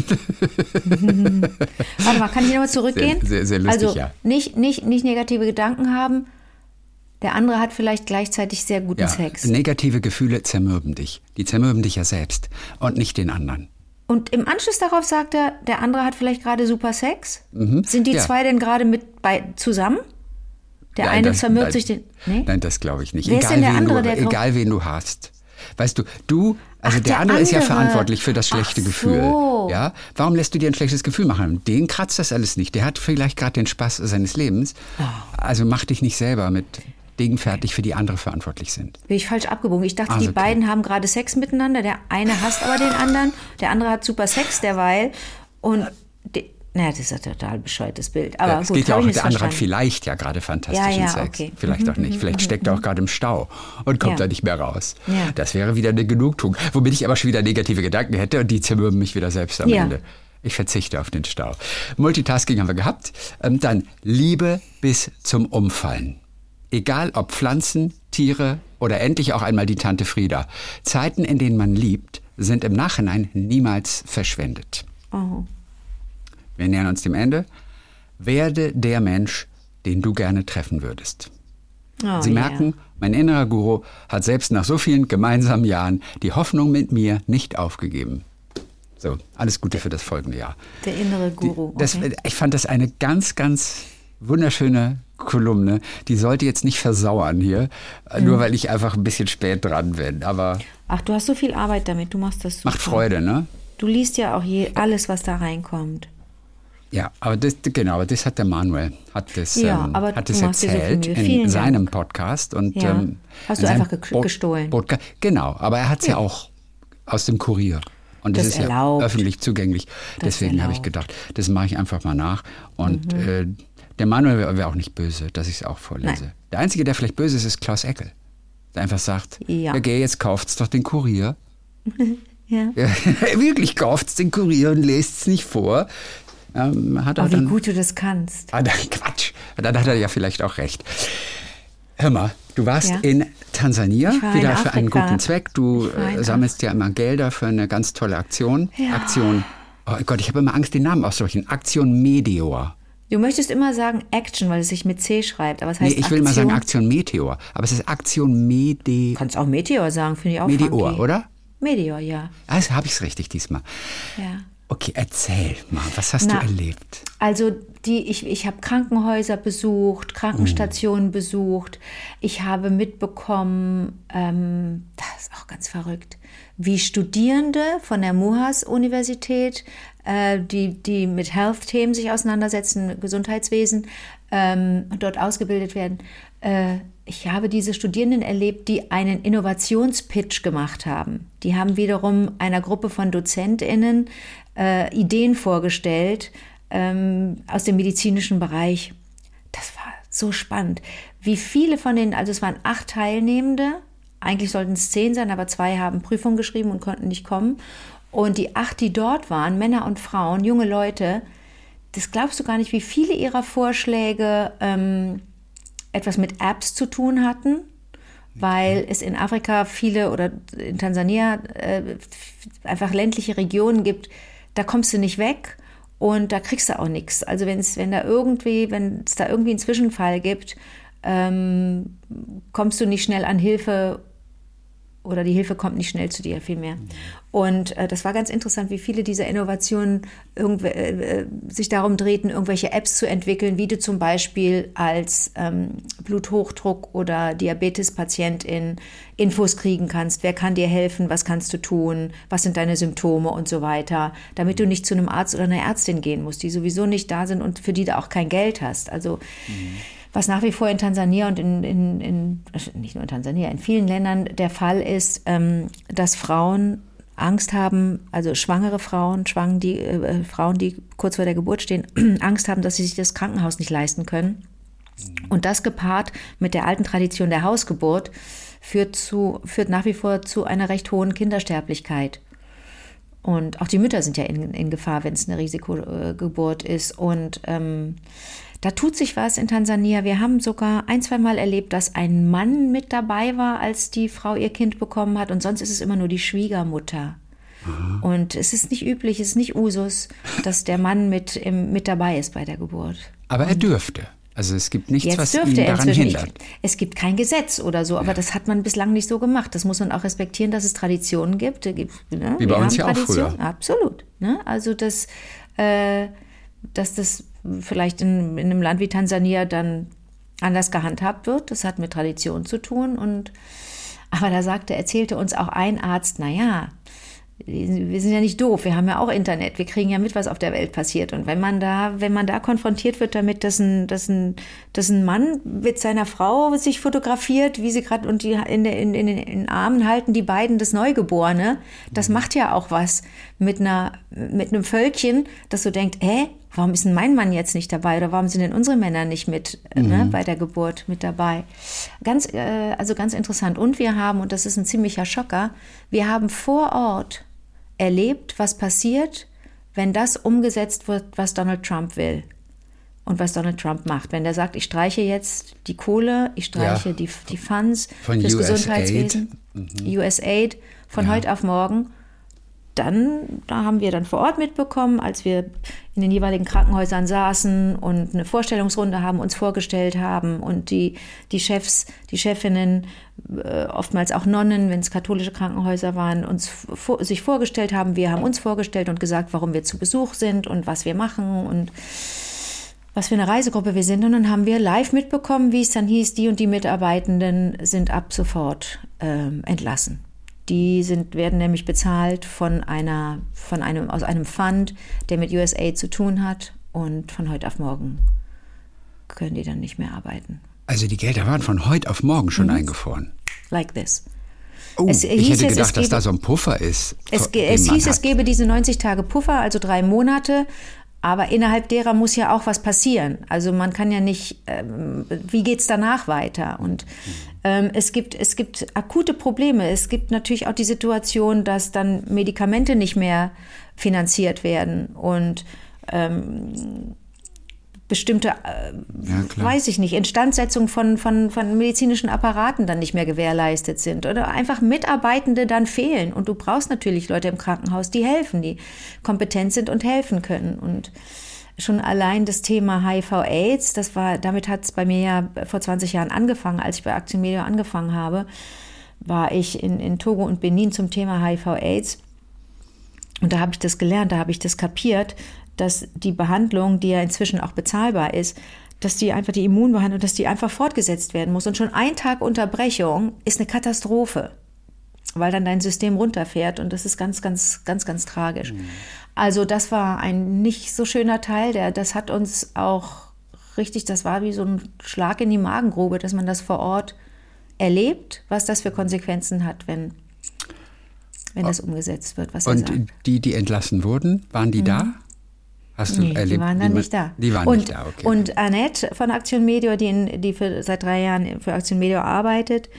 Warte mal, kann ich nochmal zurückgehen? Sehr lustig, also, ja. Nicht negative Gedanken haben. Der andere hat vielleicht gleichzeitig sehr guten Sex. Negative Gefühle zermürben dich. Die zermürben dich ja selbst und nicht den anderen. Und im Anschluss darauf sagt er, der andere hat vielleicht gerade super Sex? Sind die zwei denn gerade zusammen? Der eine zermürbt sich den... Nee? Nein, das glaube ich nicht. Wer ist denn der andere, egal wen du hast. Weißt du, der andere ist ja verantwortlich für das schlechte Gefühl. Ja? Warum lässt du dir ein schlechtes Gefühl machen? Den kratzt das alles nicht. Der hat vielleicht gerade den Spaß seines Lebens. Also mach dich nicht selber mit Dingen fertig, für die andere verantwortlich sind. Bin ich falsch abgebogen. Ich dachte, die beiden haben gerade Sex miteinander. Der eine hasst aber den anderen. Der andere hat super Sex derweil. Und... das ist ein total bescheuertes Bild. Aber es gut, geht ja auch, der andere hat vielleicht ja gerade fantastischen Sex. Okay. Vielleicht auch nicht. Vielleicht steckt er auch gerade im Stau und kommt da nicht mehr raus. Ja. Das wäre wieder eine Genugtuung. Womit ich aber schon wieder negative Gedanken hätte und die zermürben mich wieder selbst am Ende. Ich verzichte auf den Stau. Multitasking haben wir gehabt. Dann Liebe bis zum Umfallen. Egal ob Pflanzen, Tiere oder endlich auch einmal die Tante Frieda. Zeiten, in denen man liebt, sind im Nachhinein niemals verschwendet. Oh. Wir nähern uns dem Ende. Werde der Mensch, den du gerne treffen würdest. Sie merken, mein innerer Guru hat selbst nach so vielen gemeinsamen Jahren die Hoffnung mit mir nicht aufgegeben. So, alles Gute für das folgende Jahr. Der innere Guru. Ich fand das eine ganz, ganz wunderschöne Kolumne. Die sollte jetzt nicht versauern hier, nur weil ich einfach ein bisschen spät dran bin. Aber ach, du hast so viel Arbeit damit, du machst das super. Macht Freude, ne? Du liest ja auch alles, was da reinkommt. Ja, aber das hat der Manuel erzählt in seinem Podcast. Und, hast du einfach gestohlen? Genau, aber er hat es ja auch aus dem Kurier. Und das ist ja öffentlich zugänglich. Deswegen habe ich gedacht, das mache ich einfach mal nach. Und der Manuel wäre auch nicht böse, dass ich es auch vorlese. Nein. Der Einzige, der vielleicht böse ist Klaus Eckel. Der einfach sagt, okay, jetzt kauft's doch den Kurier. Ja. Wirklich kauft's den Kurier und lest es nicht vor. Wie gut du das kannst. Quatsch. Dann hat er ja vielleicht auch recht. Hör mal, du warst in Tansania wieder für einen guten Zweck. Du sammelst ja immer Gelder für eine ganz tolle Aktion. Ja. Oh Gott, ich habe immer Angst, den Namen auszusprechen. Aktion Meteor. Du möchtest immer sagen Action, weil es sich mit C schreibt, aber es heißt ich will mal sagen Aktion Meteor, aber es ist Aktion Meteor. Du kannst auch Meteor sagen, finde ich auch Meteor, funky. Oder? Meteor, ja. Also habe ich es richtig diesmal. Ja. Okay, erzähl mal, was hast du erlebt? Also ich habe Krankenhäuser besucht, Krankenstationen besucht. Ich habe mitbekommen, das ist auch ganz verrückt, wie Studierende von der MUHAS-Universität, die mit Health-Themen sich auseinandersetzen, Gesundheitswesen, und dort ausgebildet werden. Ich habe diese Studierenden erlebt, die einen Innovationspitch gemacht haben. Die haben wiederum einer Gruppe von DozentInnen Ideen vorgestellt aus dem medizinischen Bereich. Das war so spannend. Wie viele von denen, also es waren 8 Teilnehmende, eigentlich sollten es 10 sein, aber 2 haben Prüfung geschrieben und konnten nicht kommen. Und die 8, die dort waren, Männer und Frauen, junge Leute, das glaubst du gar nicht, wie viele ihrer Vorschläge etwas mit Apps zu tun hatten, weil es in Afrika viele oder in Tansania einfach ländliche Regionen gibt, da kommst du nicht weg und da kriegst du auch nichts. Also wenn es da irgendwie einen Zwischenfall gibt, kommst du nicht schnell an Hilfe oder die Hilfe kommt nicht schnell zu dir, vielmehr. Und das war ganz interessant, wie viele dieser Innovationen sich darum drehten, irgendwelche Apps zu entwickeln, wie du zum Beispiel als Bluthochdruck- oder Diabetespatientin Infos kriegen kannst. Wer kann dir helfen? Was kannst du tun? Was sind deine Symptome und so weiter? Damit du nicht zu einem Arzt oder einer Ärztin gehen musst, die sowieso nicht da sind und für die du auch kein Geld hast. Also was nach wie vor in Tansania und nicht nur in Tansania, in vielen Ländern der Fall ist, dass Frauen Angst haben, also schwangere Frauen, Frauen, die kurz vor der Geburt stehen, Angst haben, dass sie sich das Krankenhaus nicht leisten können. Und das gepaart mit der alten Tradition der Hausgeburt führt nach wie vor zu einer recht hohen Kindersterblichkeit. Und auch die Mütter sind ja in Gefahr, wenn es eine Risikogeburt ist. Und da tut sich was in Tansania. Wir haben sogar 1-2 Mal erlebt, dass ein Mann mit dabei war, als die Frau ihr Kind bekommen hat. Und sonst ist es immer nur die Schwiegermutter. Aha. Und es ist nicht üblich, es ist nicht Usus, dass der Mann mit dabei ist bei der Geburt. Aber er dürfte. Also es gibt nichts, was ihn daran hindert. Es gibt kein Gesetz oder so, aber das hat man bislang nicht so gemacht. Das muss man auch respektieren, dass es Traditionen gibt. Ne? Wie bei uns ja auch früher. Absolut. Ne? Also dass das vielleicht in einem Land wie Tansania dann anders gehandhabt wird, das hat mit Tradition zu tun. Aber erzählte uns auch ein Arzt, naja, wir sind ja nicht doof, wir haben ja auch Internet, wir kriegen ja mit, was auf der Welt passiert. Und wenn man da konfrontiert wird damit, dass ein Mann mit seiner Frau sich fotografiert, wie sie gerade und die in den Armen halten, die beiden das Neugeborene, das macht ja auch was mit einem Völkchen, das so denkt, warum ist denn mein Mann jetzt nicht dabei oder warum sind denn unsere Männer nicht mit bei der Geburt mit dabei? Ganz interessant. Und wir haben, und das ist ein ziemlicher Schocker, wir haben vor Ort erlebt, was passiert, wenn das umgesetzt wird, was Donald Trump will und was Donald Trump macht. Wenn der sagt, ich streiche jetzt die Kohle, ich streiche die Funds von fürs Gesundheitswesen, USAID von heute auf morgen, da haben wir dann vor Ort mitbekommen, als wir in den jeweiligen Krankenhäusern saßen und eine Vorstellungsrunde uns vorgestellt haben und die Chefs, die Chefinnen, oftmals auch Nonnen, wenn es katholische Krankenhäuser waren, sich vorgestellt haben. Wir haben uns vorgestellt und gesagt, warum wir zu Besuch sind und was wir machen und was für eine Reisegruppe wir sind. Und dann haben wir live mitbekommen, wie es dann hieß, die und die Mitarbeitenden sind ab sofort entlassen. Die werden nämlich bezahlt aus einem Fund, der mit USAID zu tun hat, und von heute auf morgen können die dann nicht mehr arbeiten. Also die Gelder waren von heute auf morgen schon eingefroren? Like this. Oh, ich hätte gedacht, dass da so ein Puffer ist. Es gäbe diese 90 Tage Puffer, also 3 Monate, aber innerhalb derer muss ja auch was passieren. Also man kann ja nicht, wie geht's danach weiter? Und es gibt akute Probleme. Es gibt natürlich auch die Situation, dass dann Medikamente nicht mehr finanziert werden und bestimmte, weiß ich nicht, Instandsetzung von medizinischen Apparaten dann nicht mehr gewährleistet sind oder einfach Mitarbeitende dann fehlen. Und du brauchst natürlich Leute im Krankenhaus, die helfen, die kompetent sind und helfen können. Und schon allein das Thema HIV/AIDS, damit hat es bei mir ja vor 20 Jahren angefangen, als ich bei Action Media angefangen habe, war ich in Togo und Benin zum Thema HIV/AIDS. Und da habe ich das gelernt, da habe ich das kapiert, dass die Behandlung, die ja inzwischen auch bezahlbar ist, dass die Immunbehandlung, dass die einfach fortgesetzt werden muss. Und schon ein Tag Unterbrechung ist eine Katastrophe, weil dann dein System runterfährt und das ist ganz, ganz, ganz, ganz tragisch. Also das war ein nicht so schöner Teil, das hat uns auch richtig, das war wie so ein Schlag in die Magengrube, dass man das vor Ort erlebt, was das für Konsequenzen hat, wenn das umgesetzt wird. Und die entlassen wurden, waren die da? Hast du erlebt? Die waren dann nicht da. Die waren nicht da, okay. Und Annette von Action Media, die seit 3 Jahren für Action Media arbeitet,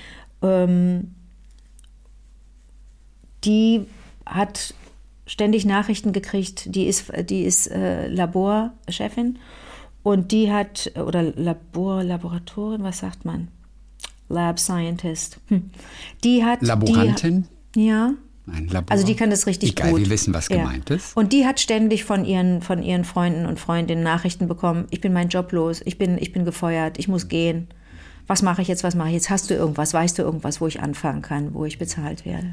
die hat ständig Nachrichten gekriegt, die ist Laborchefin und die hat, oder Laboratorin, was sagt man? Lab Scientist. Die hat... Laborantin? Ja. Ein Labor. Also die kann das richtig gut. Wir wissen, was gemeint ist. Und die hat ständig von ihren Freunden und Freundinnen Nachrichten bekommen, ich bin meinen Job los, ich bin gefeuert, ich muss gehen. was mache ich jetzt? Hast du irgendwas? Weißt du irgendwas, wo ich anfangen kann, wo ich bezahlt werde?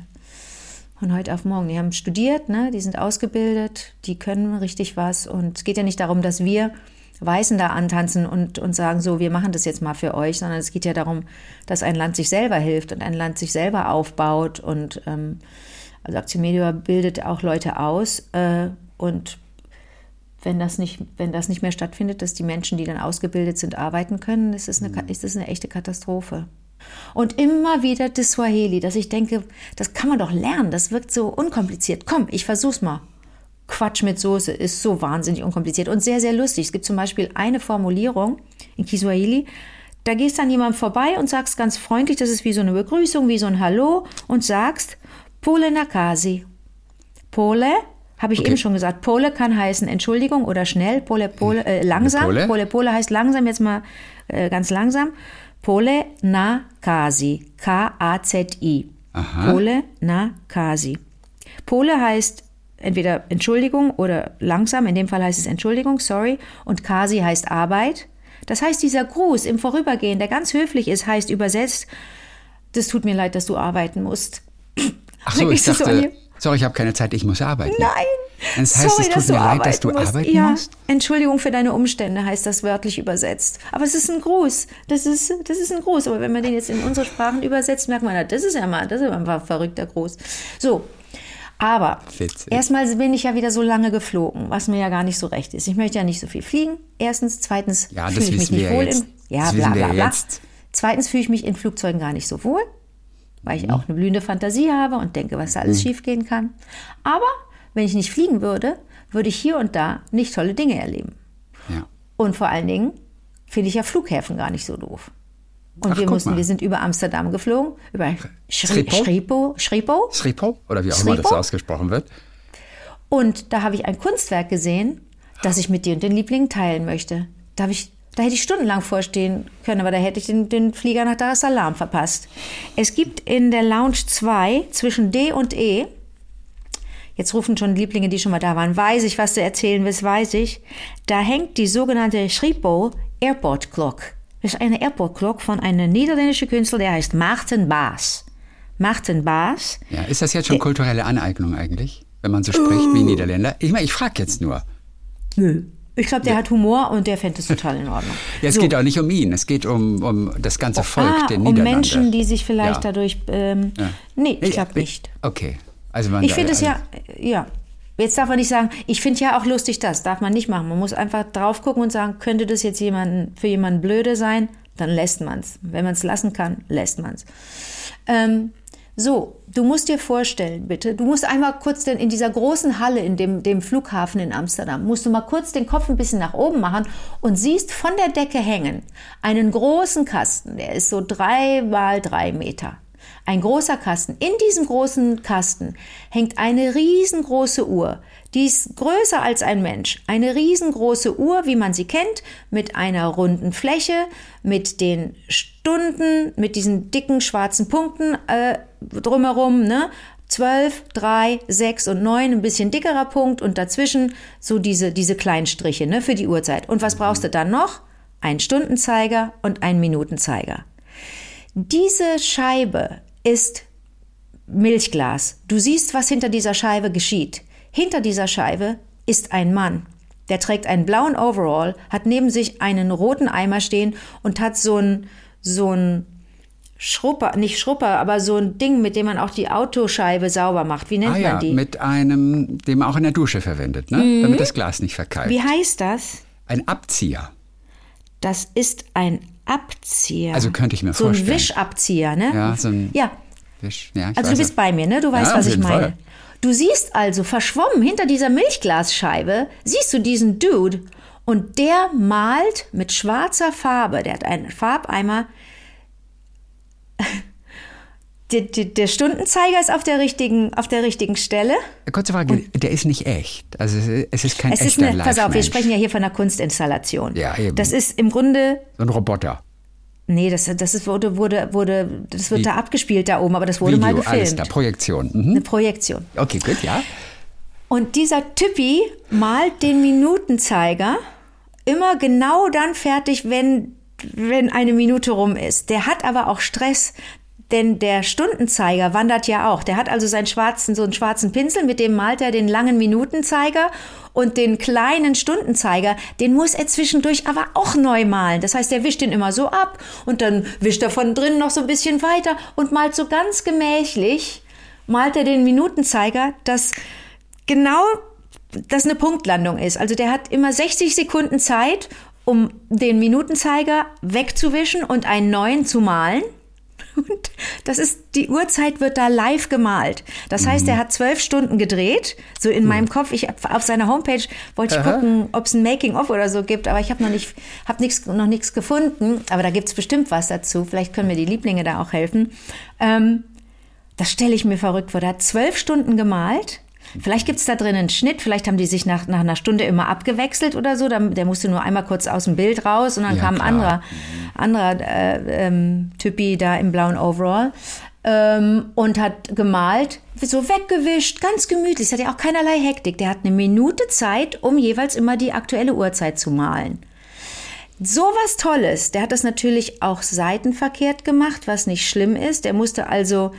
Von heute auf morgen. Die haben studiert, ne? Die sind ausgebildet, die können richtig was. Und es geht ja nicht darum, dass wir Weißen da antanzen und sagen, so, wir machen das jetzt mal für euch, sondern es geht ja darum, dass ein Land sich selber hilft und ein Land sich selber aufbaut. Und also Aktion Medior bildet auch Leute aus. Und wenn das nicht mehr stattfindet, dass die Menschen, die dann ausgebildet sind, arbeiten können, ist das eine echte Katastrophe. Und immer wieder das Swahili, dass ich denke, das kann man doch lernen, das wirkt so unkompliziert. Komm, ich versuch's mal. Quatsch mit Soße ist so wahnsinnig unkompliziert und sehr, sehr lustig. Es gibt zum Beispiel eine Formulierung in Kiswahili, da gehst an jemandem vorbei und sagst ganz freundlich, das ist wie so eine Begrüßung, wie so ein Hallo und sagst, Pole na kasi. Pole, habe ich eben schon gesagt, Pole kann heißen Entschuldigung oder schnell, langsam. Pole heißt langsam, jetzt mal ganz langsam. Pole na kasi. K-A-Z-I. Aha. Pole na kasi. Pole heißt entweder Entschuldigung oder langsam, in dem Fall heißt es Entschuldigung, sorry, und kasi heißt Arbeit. Das heißt, dieser Gruß im Vorübergehen, der ganz höflich ist, heißt übersetzt, das tut mir leid, dass du arbeiten musst. Ach so, ich dachte, sorry, ich habe keine Zeit, ich muss arbeiten. Nein, das heißt, es tut mir leid, dass du arbeiten musst? Entschuldigung für deine Umstände heißt das wörtlich übersetzt. Aber es ist ein Gruß. Das ist ein Gruß. Aber wenn man den jetzt in unsere Sprachen übersetzt, merkt man, das ist einfach ein verrückter Gruß. So, aber erstmal bin ich ja wieder so lange geflogen, was mir ja gar nicht so recht ist. Ich möchte ja nicht so viel fliegen. Erstens, zweitens fühle ich mich nicht wohl. Zweitens fühle ich mich in Flugzeugen gar nicht so wohl, weil ich auch eine blühende Fantasie habe und denke, was da alles schiefgehen kann. Aber wenn ich nicht fliegen würde, würde ich hier und da nicht tolle Dinge erleben. Ja. Und vor allen Dingen finde ich ja Flughäfen gar nicht so doof. Und wir sind über Amsterdam geflogen, über Schiphol oder wie auch immer das ausgesprochen wird. Und da habe ich ein Kunstwerk gesehen, das ich mit dir und den Lieblingen teilen möchte. Da hätte ich stundenlang vorstehen können, aber da hätte ich den Flieger nach Dar es Salaam verpasst. Es gibt in der Lounge 2 zwischen D und E, jetzt rufen schon Lieblinge, die schon mal da waren, weiß ich, was du erzählen willst, weiß ich, da hängt die sogenannte Schiphol Airport Clock. Das ist eine Airport Clock von einem niederländischen Künstler, der heißt Maarten Baas. Maarten Baas. Ja, ist das jetzt schon kulturelle Aneignung eigentlich, wenn man so spricht wie Niederländer? Ich frage jetzt nur. Nö. Ich glaube, der hat Humor und der fände es total in Ordnung. Ja, es geht auch nicht um ihn, es geht um das ganze Volk der Niederlande. Um Menschen, die sich vielleicht dadurch... Nee, ich glaube nicht. Okay. Also ich finde es ja... Jetzt darf man nicht sagen, ich finde ja auch lustig das, darf man nicht machen. Man muss einfach drauf gucken und sagen, könnte das jetzt für jemanden blöde sein, dann lässt man es. Wenn man es lassen kann, lässt man es. So, du musst dir vorstellen, bitte, du musst einmal kurz in dieser großen Halle in dem Flughafen in Amsterdam, musst du mal kurz den Kopf ein bisschen nach oben machen und siehst von der Decke hängen einen großen Kasten, der ist so 3 mal 3 Meter. Ein großer Kasten. In diesem großen Kasten hängt eine riesengroße Uhr. Die ist größer als ein Mensch. Eine riesengroße Uhr, wie man sie kennt, mit einer runden Fläche, mit den Stunden, mit diesen dicken schwarzen Punkten drumherum, ne? 12, 3, 6 und 9, ein bisschen dickerer Punkt und dazwischen so diese kleinen Striche, ne, für die Uhrzeit. Und was brauchst du dann noch? Ein Stundenzeiger und ein Minutenzeiger. Diese Scheibe ist Milchglas. Du siehst, was hinter dieser Scheibe geschieht. Hinter dieser Scheibe ist ein Mann. Der trägt einen blauen Overall, hat neben sich einen roten Eimer stehen und hat so ein Schrupper, nicht Schrupper, aber so ein Ding, mit dem man auch die Autoscheibe sauber macht. Wie nennt man die? Mit einem, den man auch in der Dusche verwendet, ne? Damit das Glas nicht verkeilt. Wie heißt das? Ein Abzieher. Das ist ein Abzieher. Also könnte ich mir vorstellen. So ein Wischabzieher, ne? Ja, so ein Wisch. Ja, also du bist bei mir, ne? Du weißt, was ich meine. Fall. Du siehst also verschwommen hinter dieser Milchglasscheibe, siehst du diesen Dude und der malt mit schwarzer Farbe, der hat einen Farbeimer. Der Stundenzeiger ist auf der richtigen Stelle. Kurze Frage, der ist nicht echt. Also es ist kein echter Live-Mensch. Pass auf, wir sprechen ja hier von einer Kunstinstallation. Ja, eben. Das ist im Grunde... So ein Roboter. Nee, das wird da abgespielt da oben, aber das wurde mal gefilmt. Alles da, Projektion. Eine Projektion. Okay, gut, ja. Und dieser Typi malt den Minutenzeiger immer genau dann fertig, wenn wenn eine Minute rum ist. Der hat aber auch Stress, denn der Stundenzeiger wandert ja auch. Der hat also so einen schwarzen Pinsel, mit dem malt er den langen Minutenzeiger und den kleinen Stundenzeiger, den muss er zwischendurch aber auch neu malen. Das heißt, er wischt den immer so ab und dann wischt er von drinnen noch so ein bisschen weiter und malt so ganz gemächlich, malt er den Minutenzeiger, dass das eine Punktlandung ist. Also der hat immer 60 Sekunden Zeit, um den Minutenzeiger wegzuwischen und einen neuen zu malen. Und die Uhrzeit wird da live gemalt. Das heißt, er hat 12 Stunden gedreht, so in meinem Kopf. Auf seiner Homepage wollte ich gucken, ob es ein Making-of oder so gibt, aber ich habe noch nichts gefunden. Aber da gibt es bestimmt was dazu. Vielleicht können mir die Lieblinge da auch helfen. Das stelle ich mir verrückt vor. Der hat 12 Stunden gemalt. Vielleicht gibt es da drin einen Schnitt, vielleicht haben die sich nach einer Stunde immer abgewechselt oder so. Der musste nur einmal kurz aus dem Bild raus und dann kam ein anderer Typi da im blauen Overall und hat gemalt, so weggewischt, ganz gemütlich. Es hat ja auch keinerlei Hektik. Der hat eine Minute Zeit, um jeweils immer die aktuelle Uhrzeit zu malen. So was Tolles. Der hat das natürlich auch seitenverkehrt gemacht, was nicht schlimm ist. Musste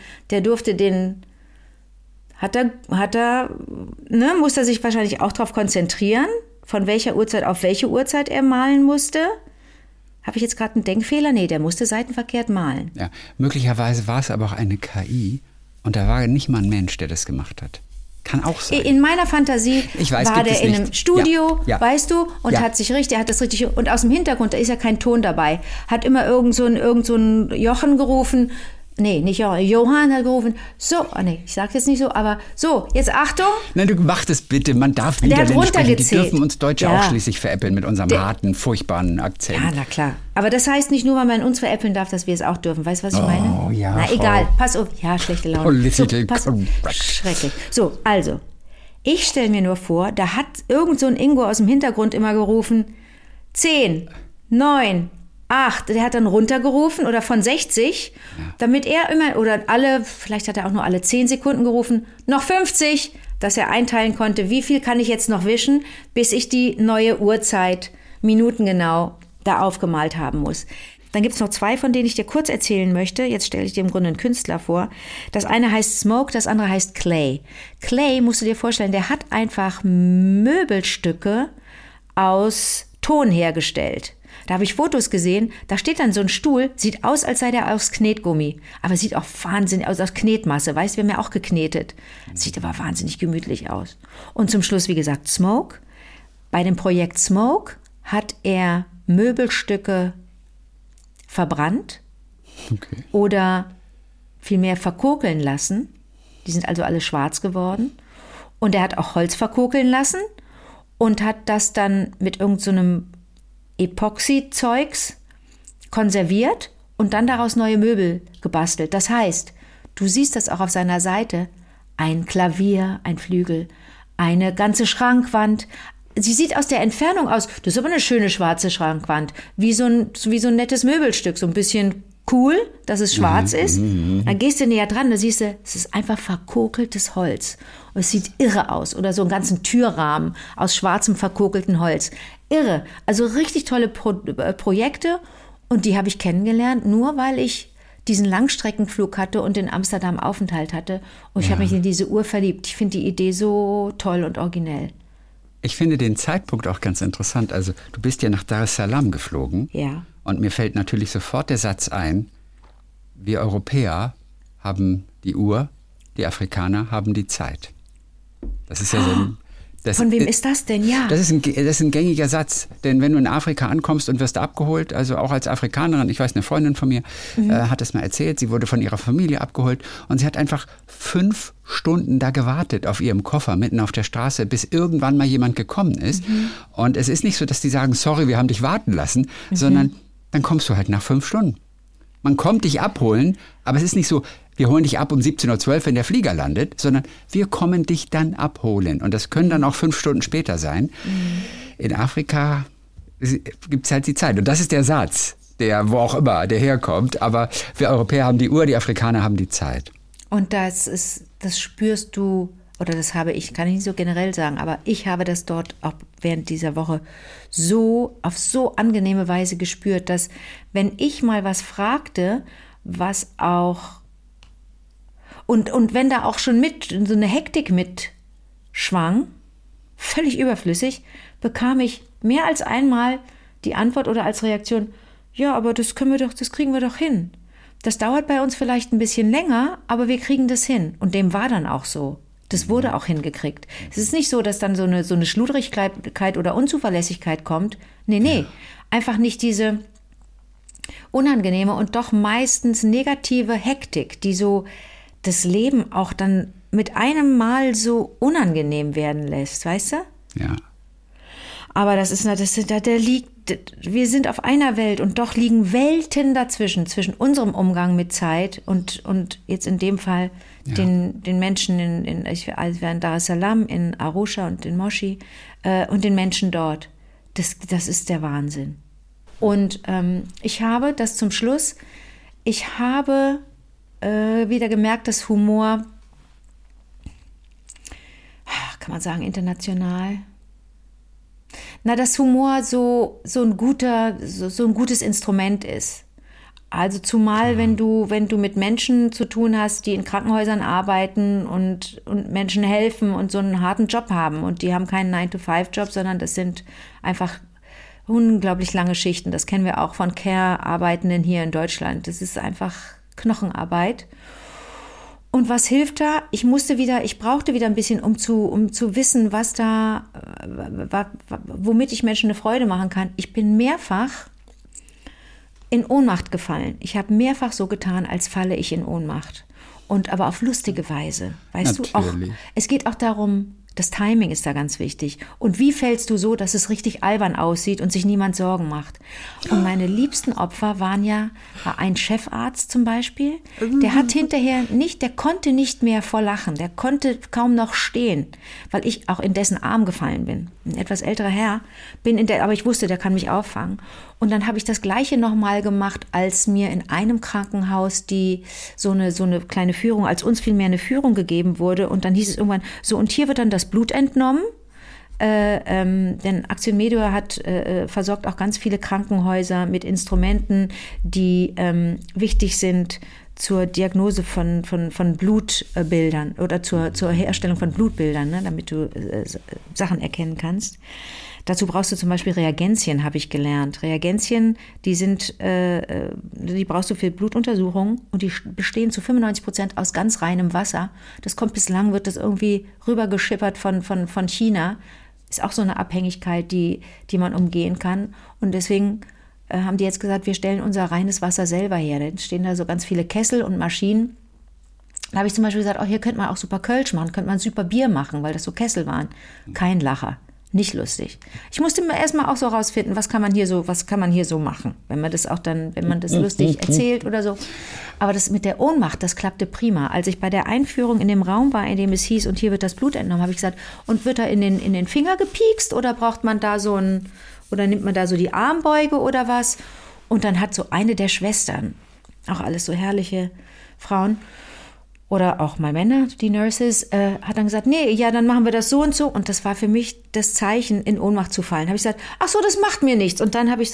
sich wahrscheinlich auch darauf konzentrieren, von welcher Uhrzeit auf welche Uhrzeit er malen musste. Habe ich jetzt gerade einen Denkfehler? Nee, der musste seitenverkehrt malen. Ja, möglicherweise war es aber auch eine KI und da war nicht mal ein Mensch, der das gemacht hat. Kann auch sein. In meiner Fantasie war der in einem Studio, weißt du, und er hat das richtig, und aus dem Hintergrund, da ist ja kein Ton dabei, hat immer irgend so ein Jochen gerufen. Nee, nicht Johann. Johann hat gerufen, ich sag's jetzt nicht so, aber so, jetzt Achtung. Nein, du mach das bitte, man darf Niederländisch sprechen, die dürfen uns Deutsche auch schließlich veräppeln mit unserem harten, furchtbaren Akzent. Ja, na klar. Aber das heißt nicht nur, weil man uns veräppeln darf, dass wir es auch dürfen. Weißt du, was ich meine? Oh ja, na, egal, pass auf. Ja, schlechte Laune. Schrecklich. So, also, ich stelle mir nur vor, da hat irgend so ein Ingo aus dem Hintergrund immer gerufen, 10, 9, 8, der hat dann runtergerufen oder von 60, damit er immer, vielleicht hat er auch nur alle 10 Sekunden gerufen, noch 50, dass er einteilen konnte, wie viel kann ich jetzt noch wischen, bis ich die neue Uhrzeit minutengenau da aufgemalt haben muss. Dann gibt es noch 2, von denen ich dir kurz erzählen möchte. Jetzt stelle ich dir im Grunde einen Künstler vor. Das eine heißt Smoke, das andere heißt Clay. Clay, musst du dir vorstellen, der hat einfach Möbelstücke aus Ton hergestellt. Da habe ich Fotos gesehen, da steht dann so ein Stuhl, sieht aus, als sei der aus Knetgummi, aber sieht auch wahnsinnig aus Knetmasse, weißt du, wir haben ja auch geknetet. Sieht aber wahnsinnig gemütlich aus. Und zum Schluss, wie gesagt, Smoke. Bei dem Projekt Smoke hat er Möbelstücke verbrannt oder vielmehr verkokeln lassen. Die sind also alle schwarz geworden. Und er hat auch Holz verkokeln lassen und hat das dann mit irgendeinem Epoxy-Zeugs konserviert und dann daraus neue Möbel gebastelt. Das heißt, du siehst das auch auf seiner Seite, ein Klavier, ein Flügel, eine ganze Schrankwand. Sie sieht aus der Entfernung aus, das ist aber eine schöne schwarze Schrankwand, wie so ein nettes Möbelstück, so ein bisschen cool, dass es schwarz ist. Dann gehst du näher dran, da siehst du, es ist einfach verkokeltes Holz. Und es sieht irre aus. Oder so einen ganzen Türrahmen aus schwarzem verkokelten Holz. Irre. Also richtig tolle Projekte. Und die habe ich kennengelernt, nur weil ich diesen Langstreckenflug hatte und in Amsterdam Aufenthalt hatte. Und ich habe mich in diese Uhr verliebt. Ich finde die Idee so toll und originell. Ich finde den Zeitpunkt auch ganz interessant. Also du bist ja nach Dar es Salaam geflogen. Ja. Und mir fällt natürlich sofort der Satz ein, wir Europäer haben die Uhr, die Afrikaner haben die Zeit. Das ist ja so ein... Von wem ist das denn? Ja. Das ist ein gängiger Satz. Denn wenn du in Afrika ankommst und wirst abgeholt, also auch als Afrikanerin, ich weiß, eine Freundin von mir hat das mal erzählt, sie wurde von ihrer Familie abgeholt und sie hat einfach 5 Stunden da gewartet auf ihrem Koffer mitten auf der Straße, bis irgendwann mal jemand gekommen ist. Und es ist nicht so, dass die sagen, sorry, wir haben dich warten lassen, sondern dann kommst du halt nach 5 Stunden. Man kommt dich abholen, aber es ist nicht so, wir holen dich ab um 17.12 Uhr, wenn der Flieger landet, sondern wir kommen dich dann abholen. Und das können dann auch 5 Stunden später sein. In Afrika gibt es halt die Zeit. Und das ist der Satz, der wo auch immer der herkommt. Aber wir Europäer haben die Uhr, die Afrikaner haben die Zeit. Und das spürst du oder das habe ich, kann ich nicht so generell sagen, aber ich habe das dort auch während dieser Woche auf so angenehme Weise gespürt, dass wenn ich mal was fragte, was auch, und wenn da auch schon so eine Hektik mitschwang, völlig überflüssig, bekam ich mehr als einmal die Antwort oder als Reaktion, ja, aber das kriegen wir doch hin. Das dauert bei uns vielleicht ein bisschen länger, aber wir kriegen das hin. Und dem war dann auch so. Das wurde auch hingekriegt. Es ist nicht so, dass dann so eine Schludrigkeit oder Unzuverlässigkeit kommt. Nee. Einfach nicht diese unangenehme und doch meistens negative Hektik, die so das Leben auch dann mit einem Mal so unangenehm werden lässt, weißt du? Ja. Aber wir sind auf einer Welt und doch liegen Welten dazwischen, zwischen unserem Umgang mit Zeit und jetzt in dem Fall den Menschen in Dar es Salaam, in Arusha und in Moshi und den Menschen dort. Das ist der Wahnsinn. Und ich habe das zum Schluss, wieder gemerkt, dass Humor, kann man sagen, international, dass Humor so ein gutes Instrument ist. Also zumal, wenn du mit Menschen zu tun hast, die in Krankenhäusern arbeiten und Menschen helfen und so einen harten Job haben und die haben keinen 9-to-5-Job, sondern das sind einfach unglaublich lange Schichten. Das kennen wir auch von Care-Arbeitenden hier in Deutschland. Das ist einfach Knochenarbeit. Und was hilft da? Ich brauchte wieder ein bisschen, um zu wissen, womit ich Menschen eine Freude machen kann. Ich bin mehrfach in Ohnmacht gefallen. Ich habe mehrfach so getan, als falle ich in Ohnmacht. Und aber auf lustige Weise. Weißt Natürlich. du, auch, es geht auch darum, das Timing ist da ganz wichtig. Und wie fällst du so, dass es richtig albern aussieht und sich niemand Sorgen macht? Und meine liebsten Opfer war ein Chefarzt zum Beispiel. Der hat hinterher der konnte nicht mehr vor Lachen. Der konnte kaum noch stehen, weil ich auch in dessen Arm gefallen bin. Ein etwas älterer Herr, aber ich wusste, der kann mich auffangen. Und dann habe ich das Gleiche nochmal gemacht, als mir in einem Krankenhaus so eine kleine Führung, als uns vielmehr eine Führung gegeben wurde. Und dann hieß es irgendwann, so, und hier wird dann das Blut entnommen. Denn Aktion Media versorgt auch ganz viele Krankenhäuser mit Instrumenten, die wichtig sind zur Diagnose von Blutbildern oder zur Herstellung von Blutbildern, ne, damit du Sachen erkennen kannst. Dazu brauchst du zum Beispiel Reagenzien, habe ich gelernt. Reagenzien, die brauchst du für Blutuntersuchungen und die bestehen zu 95% aus ganz reinem Wasser. Bislang wird das irgendwie rübergeschippert von China. Ist auch so eine Abhängigkeit, die man umgehen kann. Und deswegen haben die jetzt gesagt, wir stellen unser reines Wasser selber her. Dann stehen da so ganz viele Kessel und Maschinen. Da habe ich zum Beispiel gesagt, hier könnte man auch super Kölsch machen, könnte man super Bier machen, weil das so Kessel waren. Kein Lacher. Nicht lustig. Ich musste mir erstmal auch so rausfinden, was kann man hier so machen, wenn man das lustig erzählt oder so. Aber das mit der Ohnmacht, das klappte prima. Als ich bei der Einführung in dem Raum war, in dem es hieß, und hier wird das Blut entnommen, habe ich gesagt, und wird da in den Finger gepiekst oder braucht man da oder nimmt man da so die Armbeuge oder was? Und dann hat so eine der Schwestern, auch alles so herrliche Frauen, oder auch mal Männer, die Nurses, hat dann gesagt, dann machen wir das so und so. Und das war für mich das Zeichen, in Ohnmacht zu fallen. Habe ich gesagt, ach so, das macht mir nichts. Und dann ich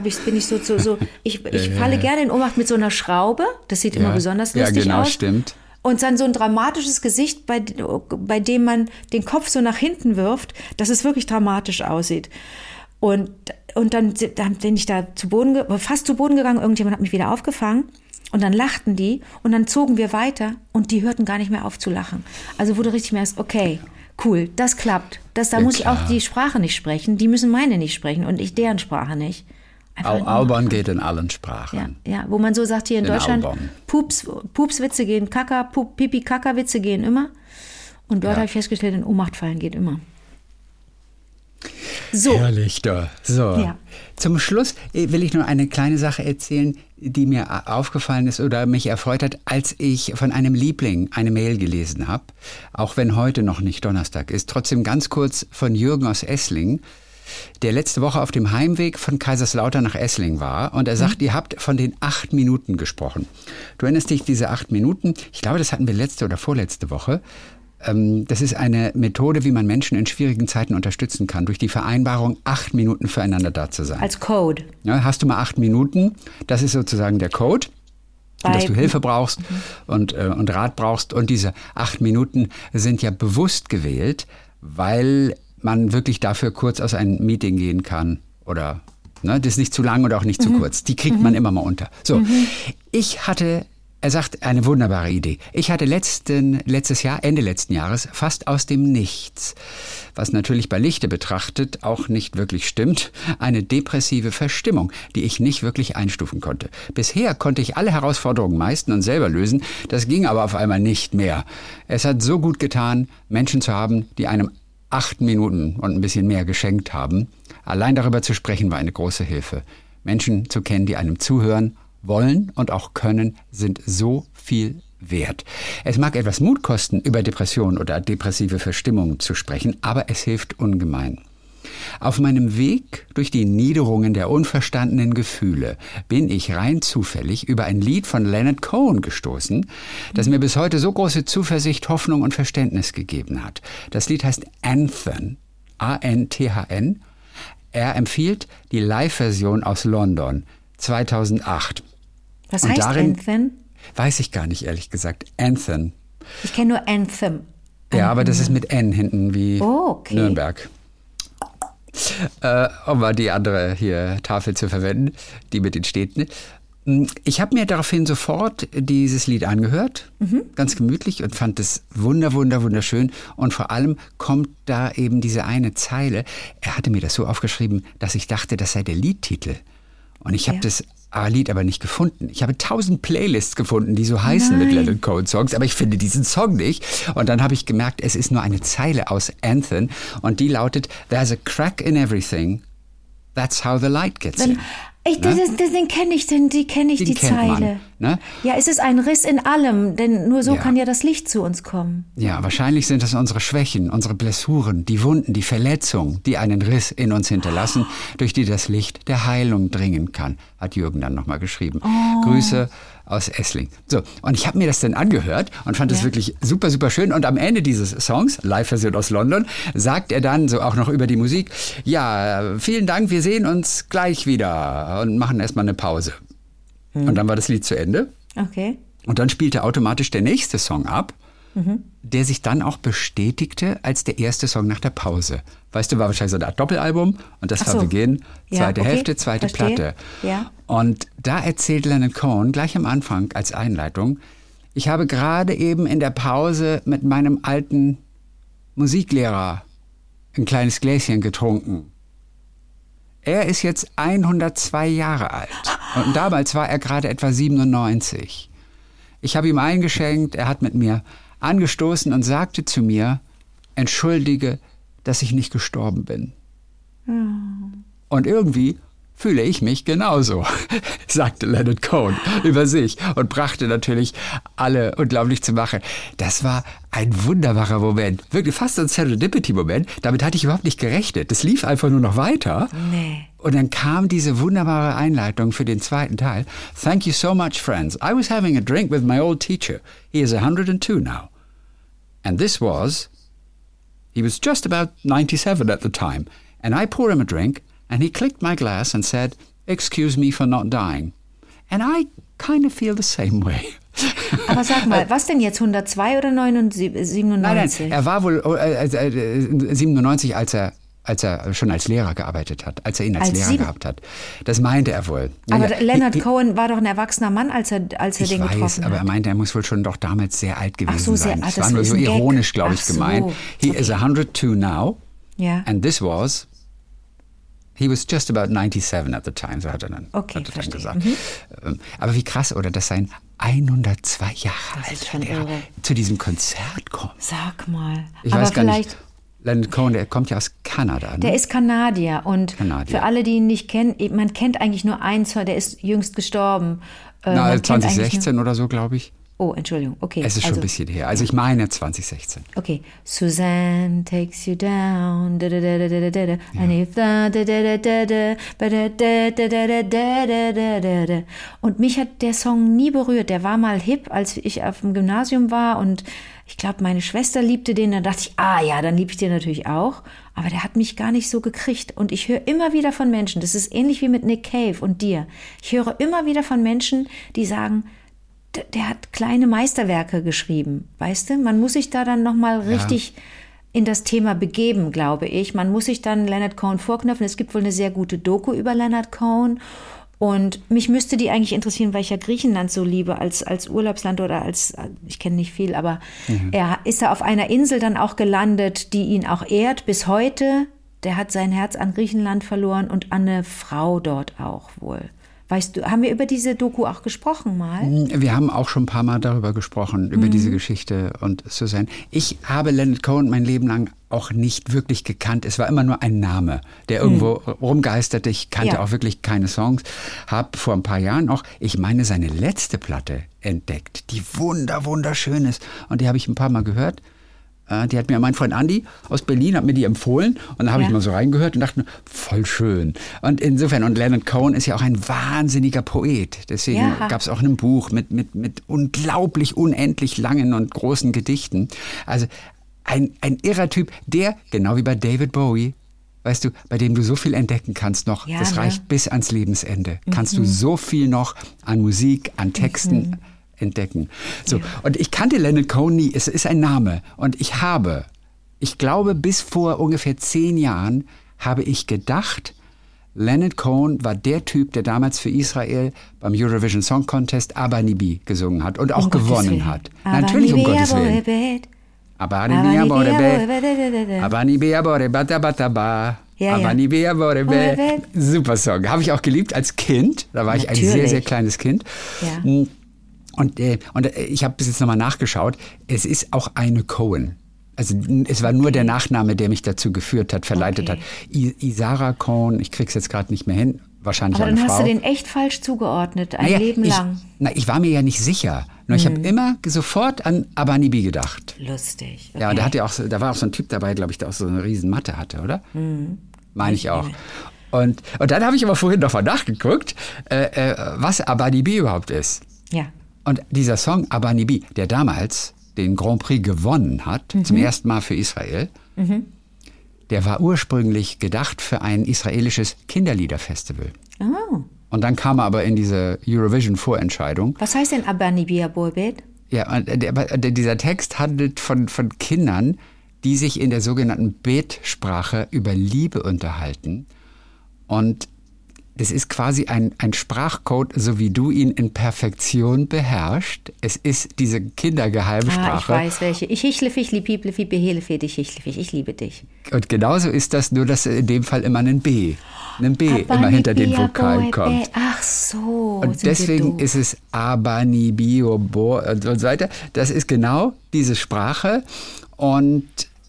falle gerne in Ohnmacht mit so einer Schraube. Das sieht immer besonders lustig aus. Ja, genau, stimmt. Und dann so ein dramatisches Gesicht, bei dem man den Kopf so nach hinten wirft, dass es wirklich dramatisch aussieht. Und dann bin ich da fast zu Boden gegangen. Irgendjemand hat mich wieder aufgefangen. Und dann lachten die und dann zogen wir weiter und die hörten gar nicht mehr auf zu lachen. Also wo du richtig merkst, okay, cool, das klappt. Da muss ich auch die Sprache nicht sprechen, die müssen meine nicht sprechen und ich deren Sprache nicht. Albern geht in allen Sprachen. Ja, wo man so sagt, hier in Deutschland, Pupswitze gehen, Pipi-Kaka-Witze gehen immer. Und dort habe ich festgestellt, in Ohnmacht fallen geht immer. So. Herrlich, da. So. Ja. Zum Schluss will ich nur eine kleine Sache erzählen, die mir aufgefallen ist oder mich erfreut hat, als ich von einem Liebling eine Mail gelesen habe, auch wenn heute noch nicht Donnerstag ist. Trotzdem ganz kurz von Jürgen aus Essling, der letzte Woche auf dem Heimweg von Kaiserslautern nach Essling war. Und er sagt, ihr habt von den 8 Minuten gesprochen. Du erinnerst dich, diese 8 Minuten, ich glaube, das hatten wir letzte oder vorletzte Woche, Das ist eine Methode, wie man Menschen in schwierigen Zeiten unterstützen kann, durch die Vereinbarung, 8 Minuten füreinander da zu sein. Als Code. Ja, hast du mal 8 Minuten, das ist sozusagen der Code, dass du Hilfe brauchst und Rat brauchst. Und diese 8 Minuten sind ja bewusst gewählt, weil man wirklich dafür kurz aus einem Meeting gehen kann oder das ist nicht zu lang oder auch nicht zu kurz. Die kriegt man immer mal unter. So, er sagt, eine wunderbare Idee. Ich hatte letztes Jahr, Ende letzten Jahres, fast aus dem Nichts, was natürlich bei Lichte betrachtet auch nicht wirklich stimmt, eine depressive Verstimmung, die ich nicht wirklich einstufen konnte. Bisher konnte ich alle Herausforderungen meistern und selber lösen, das ging aber auf einmal nicht mehr. Es hat so gut getan, Menschen zu haben, die einem 8 Minuten und ein bisschen mehr geschenkt haben. Allein darüber zu sprechen war eine große Hilfe. Menschen zu kennen, die einem zuhören, wollen und auch können, sind so viel wert. Es mag etwas Mut kosten, über Depressionen oder depressive Verstimmungen zu sprechen, aber es hilft ungemein. Auf meinem Weg durch die Niederungen der unverstandenen Gefühle bin ich rein zufällig über ein Lied von Leonard Cohen gestoßen, das mir bis heute so große Zuversicht, Hoffnung und Verständnis gegeben hat. Das Lied heißt Anthem, A-N-T-H-N. Er empfiehlt die Live-Version aus London 2008. Was heißt Anthem? Weiß ich gar nicht, ehrlich gesagt. Anthem. Ich kenne nur Anthem. Ja, aber das ist mit N hinten wie Nürnberg. Um mal die andere hier Tafel zu verwenden, die mit den Städten. Ich habe mir daraufhin sofort dieses Lied angehört, ganz gemütlich, und fand es wunderschön. Und vor allem kommt da eben diese eine Zeile. Er hatte mir das so aufgeschrieben, dass ich dachte, das sei der Liedtitel. Und ich habe das Lied aber nicht gefunden. Ich habe 1000 Playlists gefunden, die so heißen mit Leonard Cohen Songs, aber ich finde diesen Song nicht. Und dann habe ich gemerkt, es ist nur eine Zeile aus Anthem und die lautet: There's a crack in everything, that's how the light gets in. Den kenne ich, die Zeile. Ne? Ja, es ist ein Riss in allem, denn nur so kann ja das Licht zu uns kommen. Ja, wahrscheinlich sind das unsere Schwächen, unsere Blessuren, die Wunden, die Verletzungen, die einen Riss in uns hinterlassen, durch die das Licht der Heilung dringen kann, hat Jürgen dann nochmal geschrieben. Grüße aus Essling. So, und ich habe mir das dann angehört und fand es wirklich super schön. Und am Ende dieses Songs, Live-Version aus London, sagt er dann so auch noch über die Musik: Ja, vielen Dank, wir sehen uns gleich wieder und machen erstmal eine Pause. Und dann war das Lied zu Ende. Okay. Und dann spielte automatisch der nächste Song ab, der sich dann auch bestätigte als der erste Song nach der Pause. Weißt du, war wahrscheinlich so eine Art Doppelalbum und das war Beginn, zweite Hälfte, zweite Platte. Ja. Und da erzählt Leonard Cohen gleich am Anfang als Einleitung: Ich habe gerade eben in der Pause mit meinem alten Musiklehrer ein kleines Gläschen getrunken. Er ist jetzt 102 Jahre alt und damals war er gerade etwa 97. Ich habe ihm eingeschenkt, er hat mit mir angestoßen und sagte zu mir: Entschuldige, dass ich nicht gestorben bin. Und irgendwie fühle ich mich genauso, sagte Leonard Cohen über sich und brachte natürlich alle unglaublich zu Lachen. Das war ein wunderbarer Moment, wirklich fast ein Serendipity-Moment. Damit hatte ich überhaupt nicht gerechnet. Das lief einfach nur noch weiter. Nee. Und dann kam diese wunderbare Einleitung für den zweiten Teil. Thank you so much, friends. I was having a drink with my old teacher. He is 102 now. And he was just about 97 at the time. And I poured him a drink. And he clicked my glass and said, "Excuse me for not dying." And I kind of feel the same way. Aber sag mal, was denn jetzt, 102 oder 97? Nein, er war wohl 97, als er schon als Lehrer gearbeitet hat, als er ihn als Lehrer gehabt hat. Das meinte er wohl. Aber Leonard Cohen war doch ein erwachsener Mann, als er den getroffen hat. Ich weiß, aber er meinte, er muss wohl schon doch damals sehr alt gewesen sein. Das war nur so ironisch, glaube ich, gemeint. He is 102 now. Ja. And he was just about 97 at the time, so hat er dann gesagt. Aber wie krass, oder, dass sein 102 Jahre alter Lehrer zu diesem Konzert kommt. Sag mal. Ich weiß gar nicht, Leonard Cohen, der kommt ja aus Kanada. Ne? Der ist Kanadier und für alle, die ihn nicht kennen, man kennt eigentlich nur einen Song, der ist jüngst gestorben. 2016 oder so, glaube ich. Oh, Entschuldigung, okay. Es ist schon ein bisschen her. Also ich meine 2016. Okay. Suzanne takes you down. Und mich hat der Song nie berührt. Der war mal hip, als ich auf dem Gymnasium war und ich glaube, meine Schwester liebte den. Dann dachte ich, dann liebe ich den natürlich auch. Aber der hat mich gar nicht so gekriegt. Und ich höre immer wieder von Menschen, das ist ähnlich wie mit Nick Cave und dir. Ich höre immer wieder von Menschen, die sagen, der hat kleine Meisterwerke geschrieben, weißt du? Man muss sich da dann nochmal richtig in das Thema begeben, glaube ich. Man muss sich dann Leonard Cohen vorknöpfen. Es gibt wohl eine sehr gute Doku über Leonard Cohen. Und mich müsste die eigentlich interessieren, weil ich ja Griechenland so liebe als Urlaubsland oder ich kenne nicht viel, aber er ist da auf einer Insel dann auch gelandet, die ihn auch ehrt bis heute. Der hat sein Herz an Griechenland verloren und an eine Frau dort auch wohl. Weißt du, haben wir über diese Doku auch gesprochen mal? Wir haben auch schon ein paar Mal darüber gesprochen, über diese Geschichte und Suzanne. Ich habe Leonard Cohen mein Leben lang auch nicht wirklich gekannt. Es war immer nur ein Name, der irgendwo rumgeisterte. Ich kannte auch wirklich keine Songs. Habe vor ein paar Jahren auch, ich meine, seine letzte Platte entdeckt, die wunderschön ist. Und die habe ich ein paar Mal gehört. Die hat mir mein Freund Andi aus Berlin, hat mir die empfohlen und da habe ich mal so reingehört und dachte mir, voll schön. Und insofern, und Leonard Cohen ist ja auch ein wahnsinniger Poet. Deswegen gab es auch ein Buch mit unglaublich, unendlich langen und großen Gedichten. Also ein irrer Typ, der, genau wie bei David Bowie, weißt du, bei dem du so viel entdecken kannst noch, das reicht bis ans Lebensende. Kannst du so viel noch an Musik, an Texten entdecken. So, und ich kannte Leonard Cohen nie, es ist ein Name. Und ich glaube, bis vor ungefähr 10 Jahren habe ich gedacht, Leonard Cohen war der Typ, der damals für Israel beim Eurovision Song Contest Abanibi gesungen hat und auch gewonnen hat. Natürlich um Gottes Willen. Super Song. Habe ich auch geliebt als Kind. Da war ich ein sehr, sehr kleines Kind. Ja. Und ich habe bis jetzt nochmal nachgeschaut, es ist auch eine Cohen. Also es war nur der Nachname, der mich dazu geführt hat, verleitet hat. Isara Cohen, ich krieg's jetzt gerade nicht mehr hin, wahrscheinlich aber eine Frau. Aber dann hast du den echt falsch zugeordnet, Leben lang. Ich war mir ja nicht sicher. Nur ich habe immer sofort an Abanibi gedacht. Lustig. Okay. Ja, und da war auch so ein Typ dabei, glaube ich, der auch so eine riesen Matte hatte, oder? Meine ich auch. Und dann habe ich aber vorhin noch mal nachgeguckt, was Abanibi überhaupt ist. Ja. Und dieser Song Abanibi, der damals den Grand Prix gewonnen hat, zum ersten Mal für Israel, der war ursprünglich gedacht für ein israelisches Kinderliederfestival. Oh. Und dann kam er aber in diese Eurovision-Vorentscheidung. Was heißt denn Abanibi Aborbet? Ja, und dieser Text handelt von Kindern, die sich in der sogenannten Bet-Sprache über Liebe unterhalten. Und das ist quasi ein Sprachcode, so wie du ihn in Perfektion beherrschst. Es ist diese Kindergeheimsprache. Ich weiß welche. Ich hichlefich, liebiblefi, behelefe dich, hichlefich. Ich liebe dich. Und genauso ist das, nur dass in dem Fall immer ein B immer hinter den Vokalen kommt. Ach so. Und deswegen ist es Abanibi und so weiter. Das ist genau diese Sprache und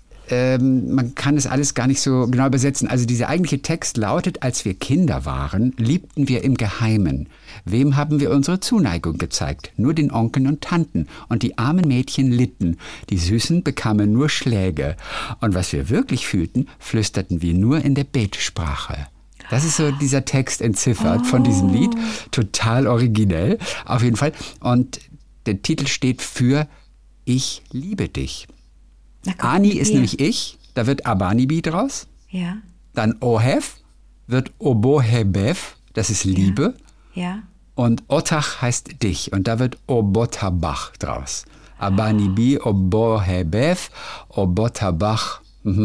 man kann es alles gar nicht so genau übersetzen. Also dieser eigentliche Text lautet, als wir Kinder waren, liebten wir im Geheimen. Wem haben wir unsere Zuneigung gezeigt? Nur den Onkeln und Tanten. Und die armen Mädchen litten. Die Süßen bekamen nur Schläge. Und was wir wirklich fühlten, flüsterten wir nur in der Betsprache. Das ist so dieser Text entziffert von diesem Lied. Total originell, auf jeden Fall. Und der Titel steht für Ich liebe dich. Ani ist nämlich ich, da wird Abanibi draus. Ja. Dann Ohef wird Obohebev, das ist Liebe. Ja. Und Otach heißt dich und da wird Obotabach draus. Abanibi, Obohebev, Obotabach.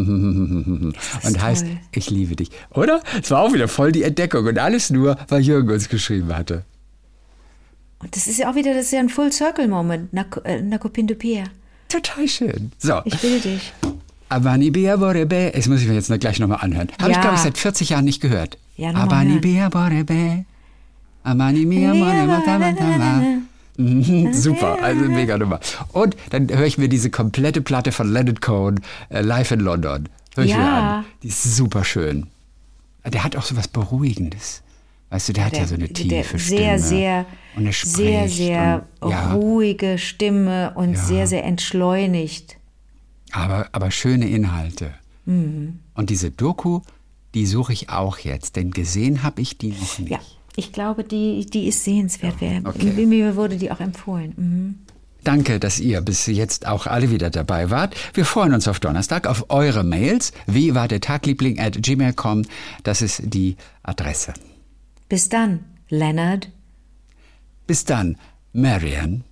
Und heißt, toll. Ich liebe dich. Oder? Es war auch wieder voll die Entdeckung und alles nur, weil Jürgen uns geschrieben hatte. Und das ist ja auch wieder, das ist ja ein Full-Circle-Moment, Nakopindopia. Total schön. So. Ich bitte dich. Abanibea Borebe. Das muss ich mir jetzt gleich nochmal anhören. Habe ich, glaube ich, seit 40 Jahren nicht gehört. Ja, Abanibea Borebe. Abanibea Borebe. Super, also mega Nummer. Und dann höre ich mir diese komplette Platte von Leonard Cohen, Live in London. Hör ich mir an. Die ist super schön. Der hat auch so was Beruhigendes. Weißt du, der hat ja so eine tiefe Stimme. Sehr, und er spricht sehr ruhige Stimme und sehr, sehr entschleunigt. Aber schöne Inhalte. Mhm. Und diese Doku, die suche ich auch jetzt, denn gesehen habe ich die noch nicht. Ja, ich glaube, die ist sehenswert. Okay. Mir wurde die auch empfohlen. Mhm. Danke, dass ihr bis jetzt auch alle wieder dabei wart. Wir freuen uns auf Donnerstag, auf eure Mails. Wie war der Tagliebling@gmail.com? Das ist die Adresse. Bis dann, Leonard. Bis dann, Marianne.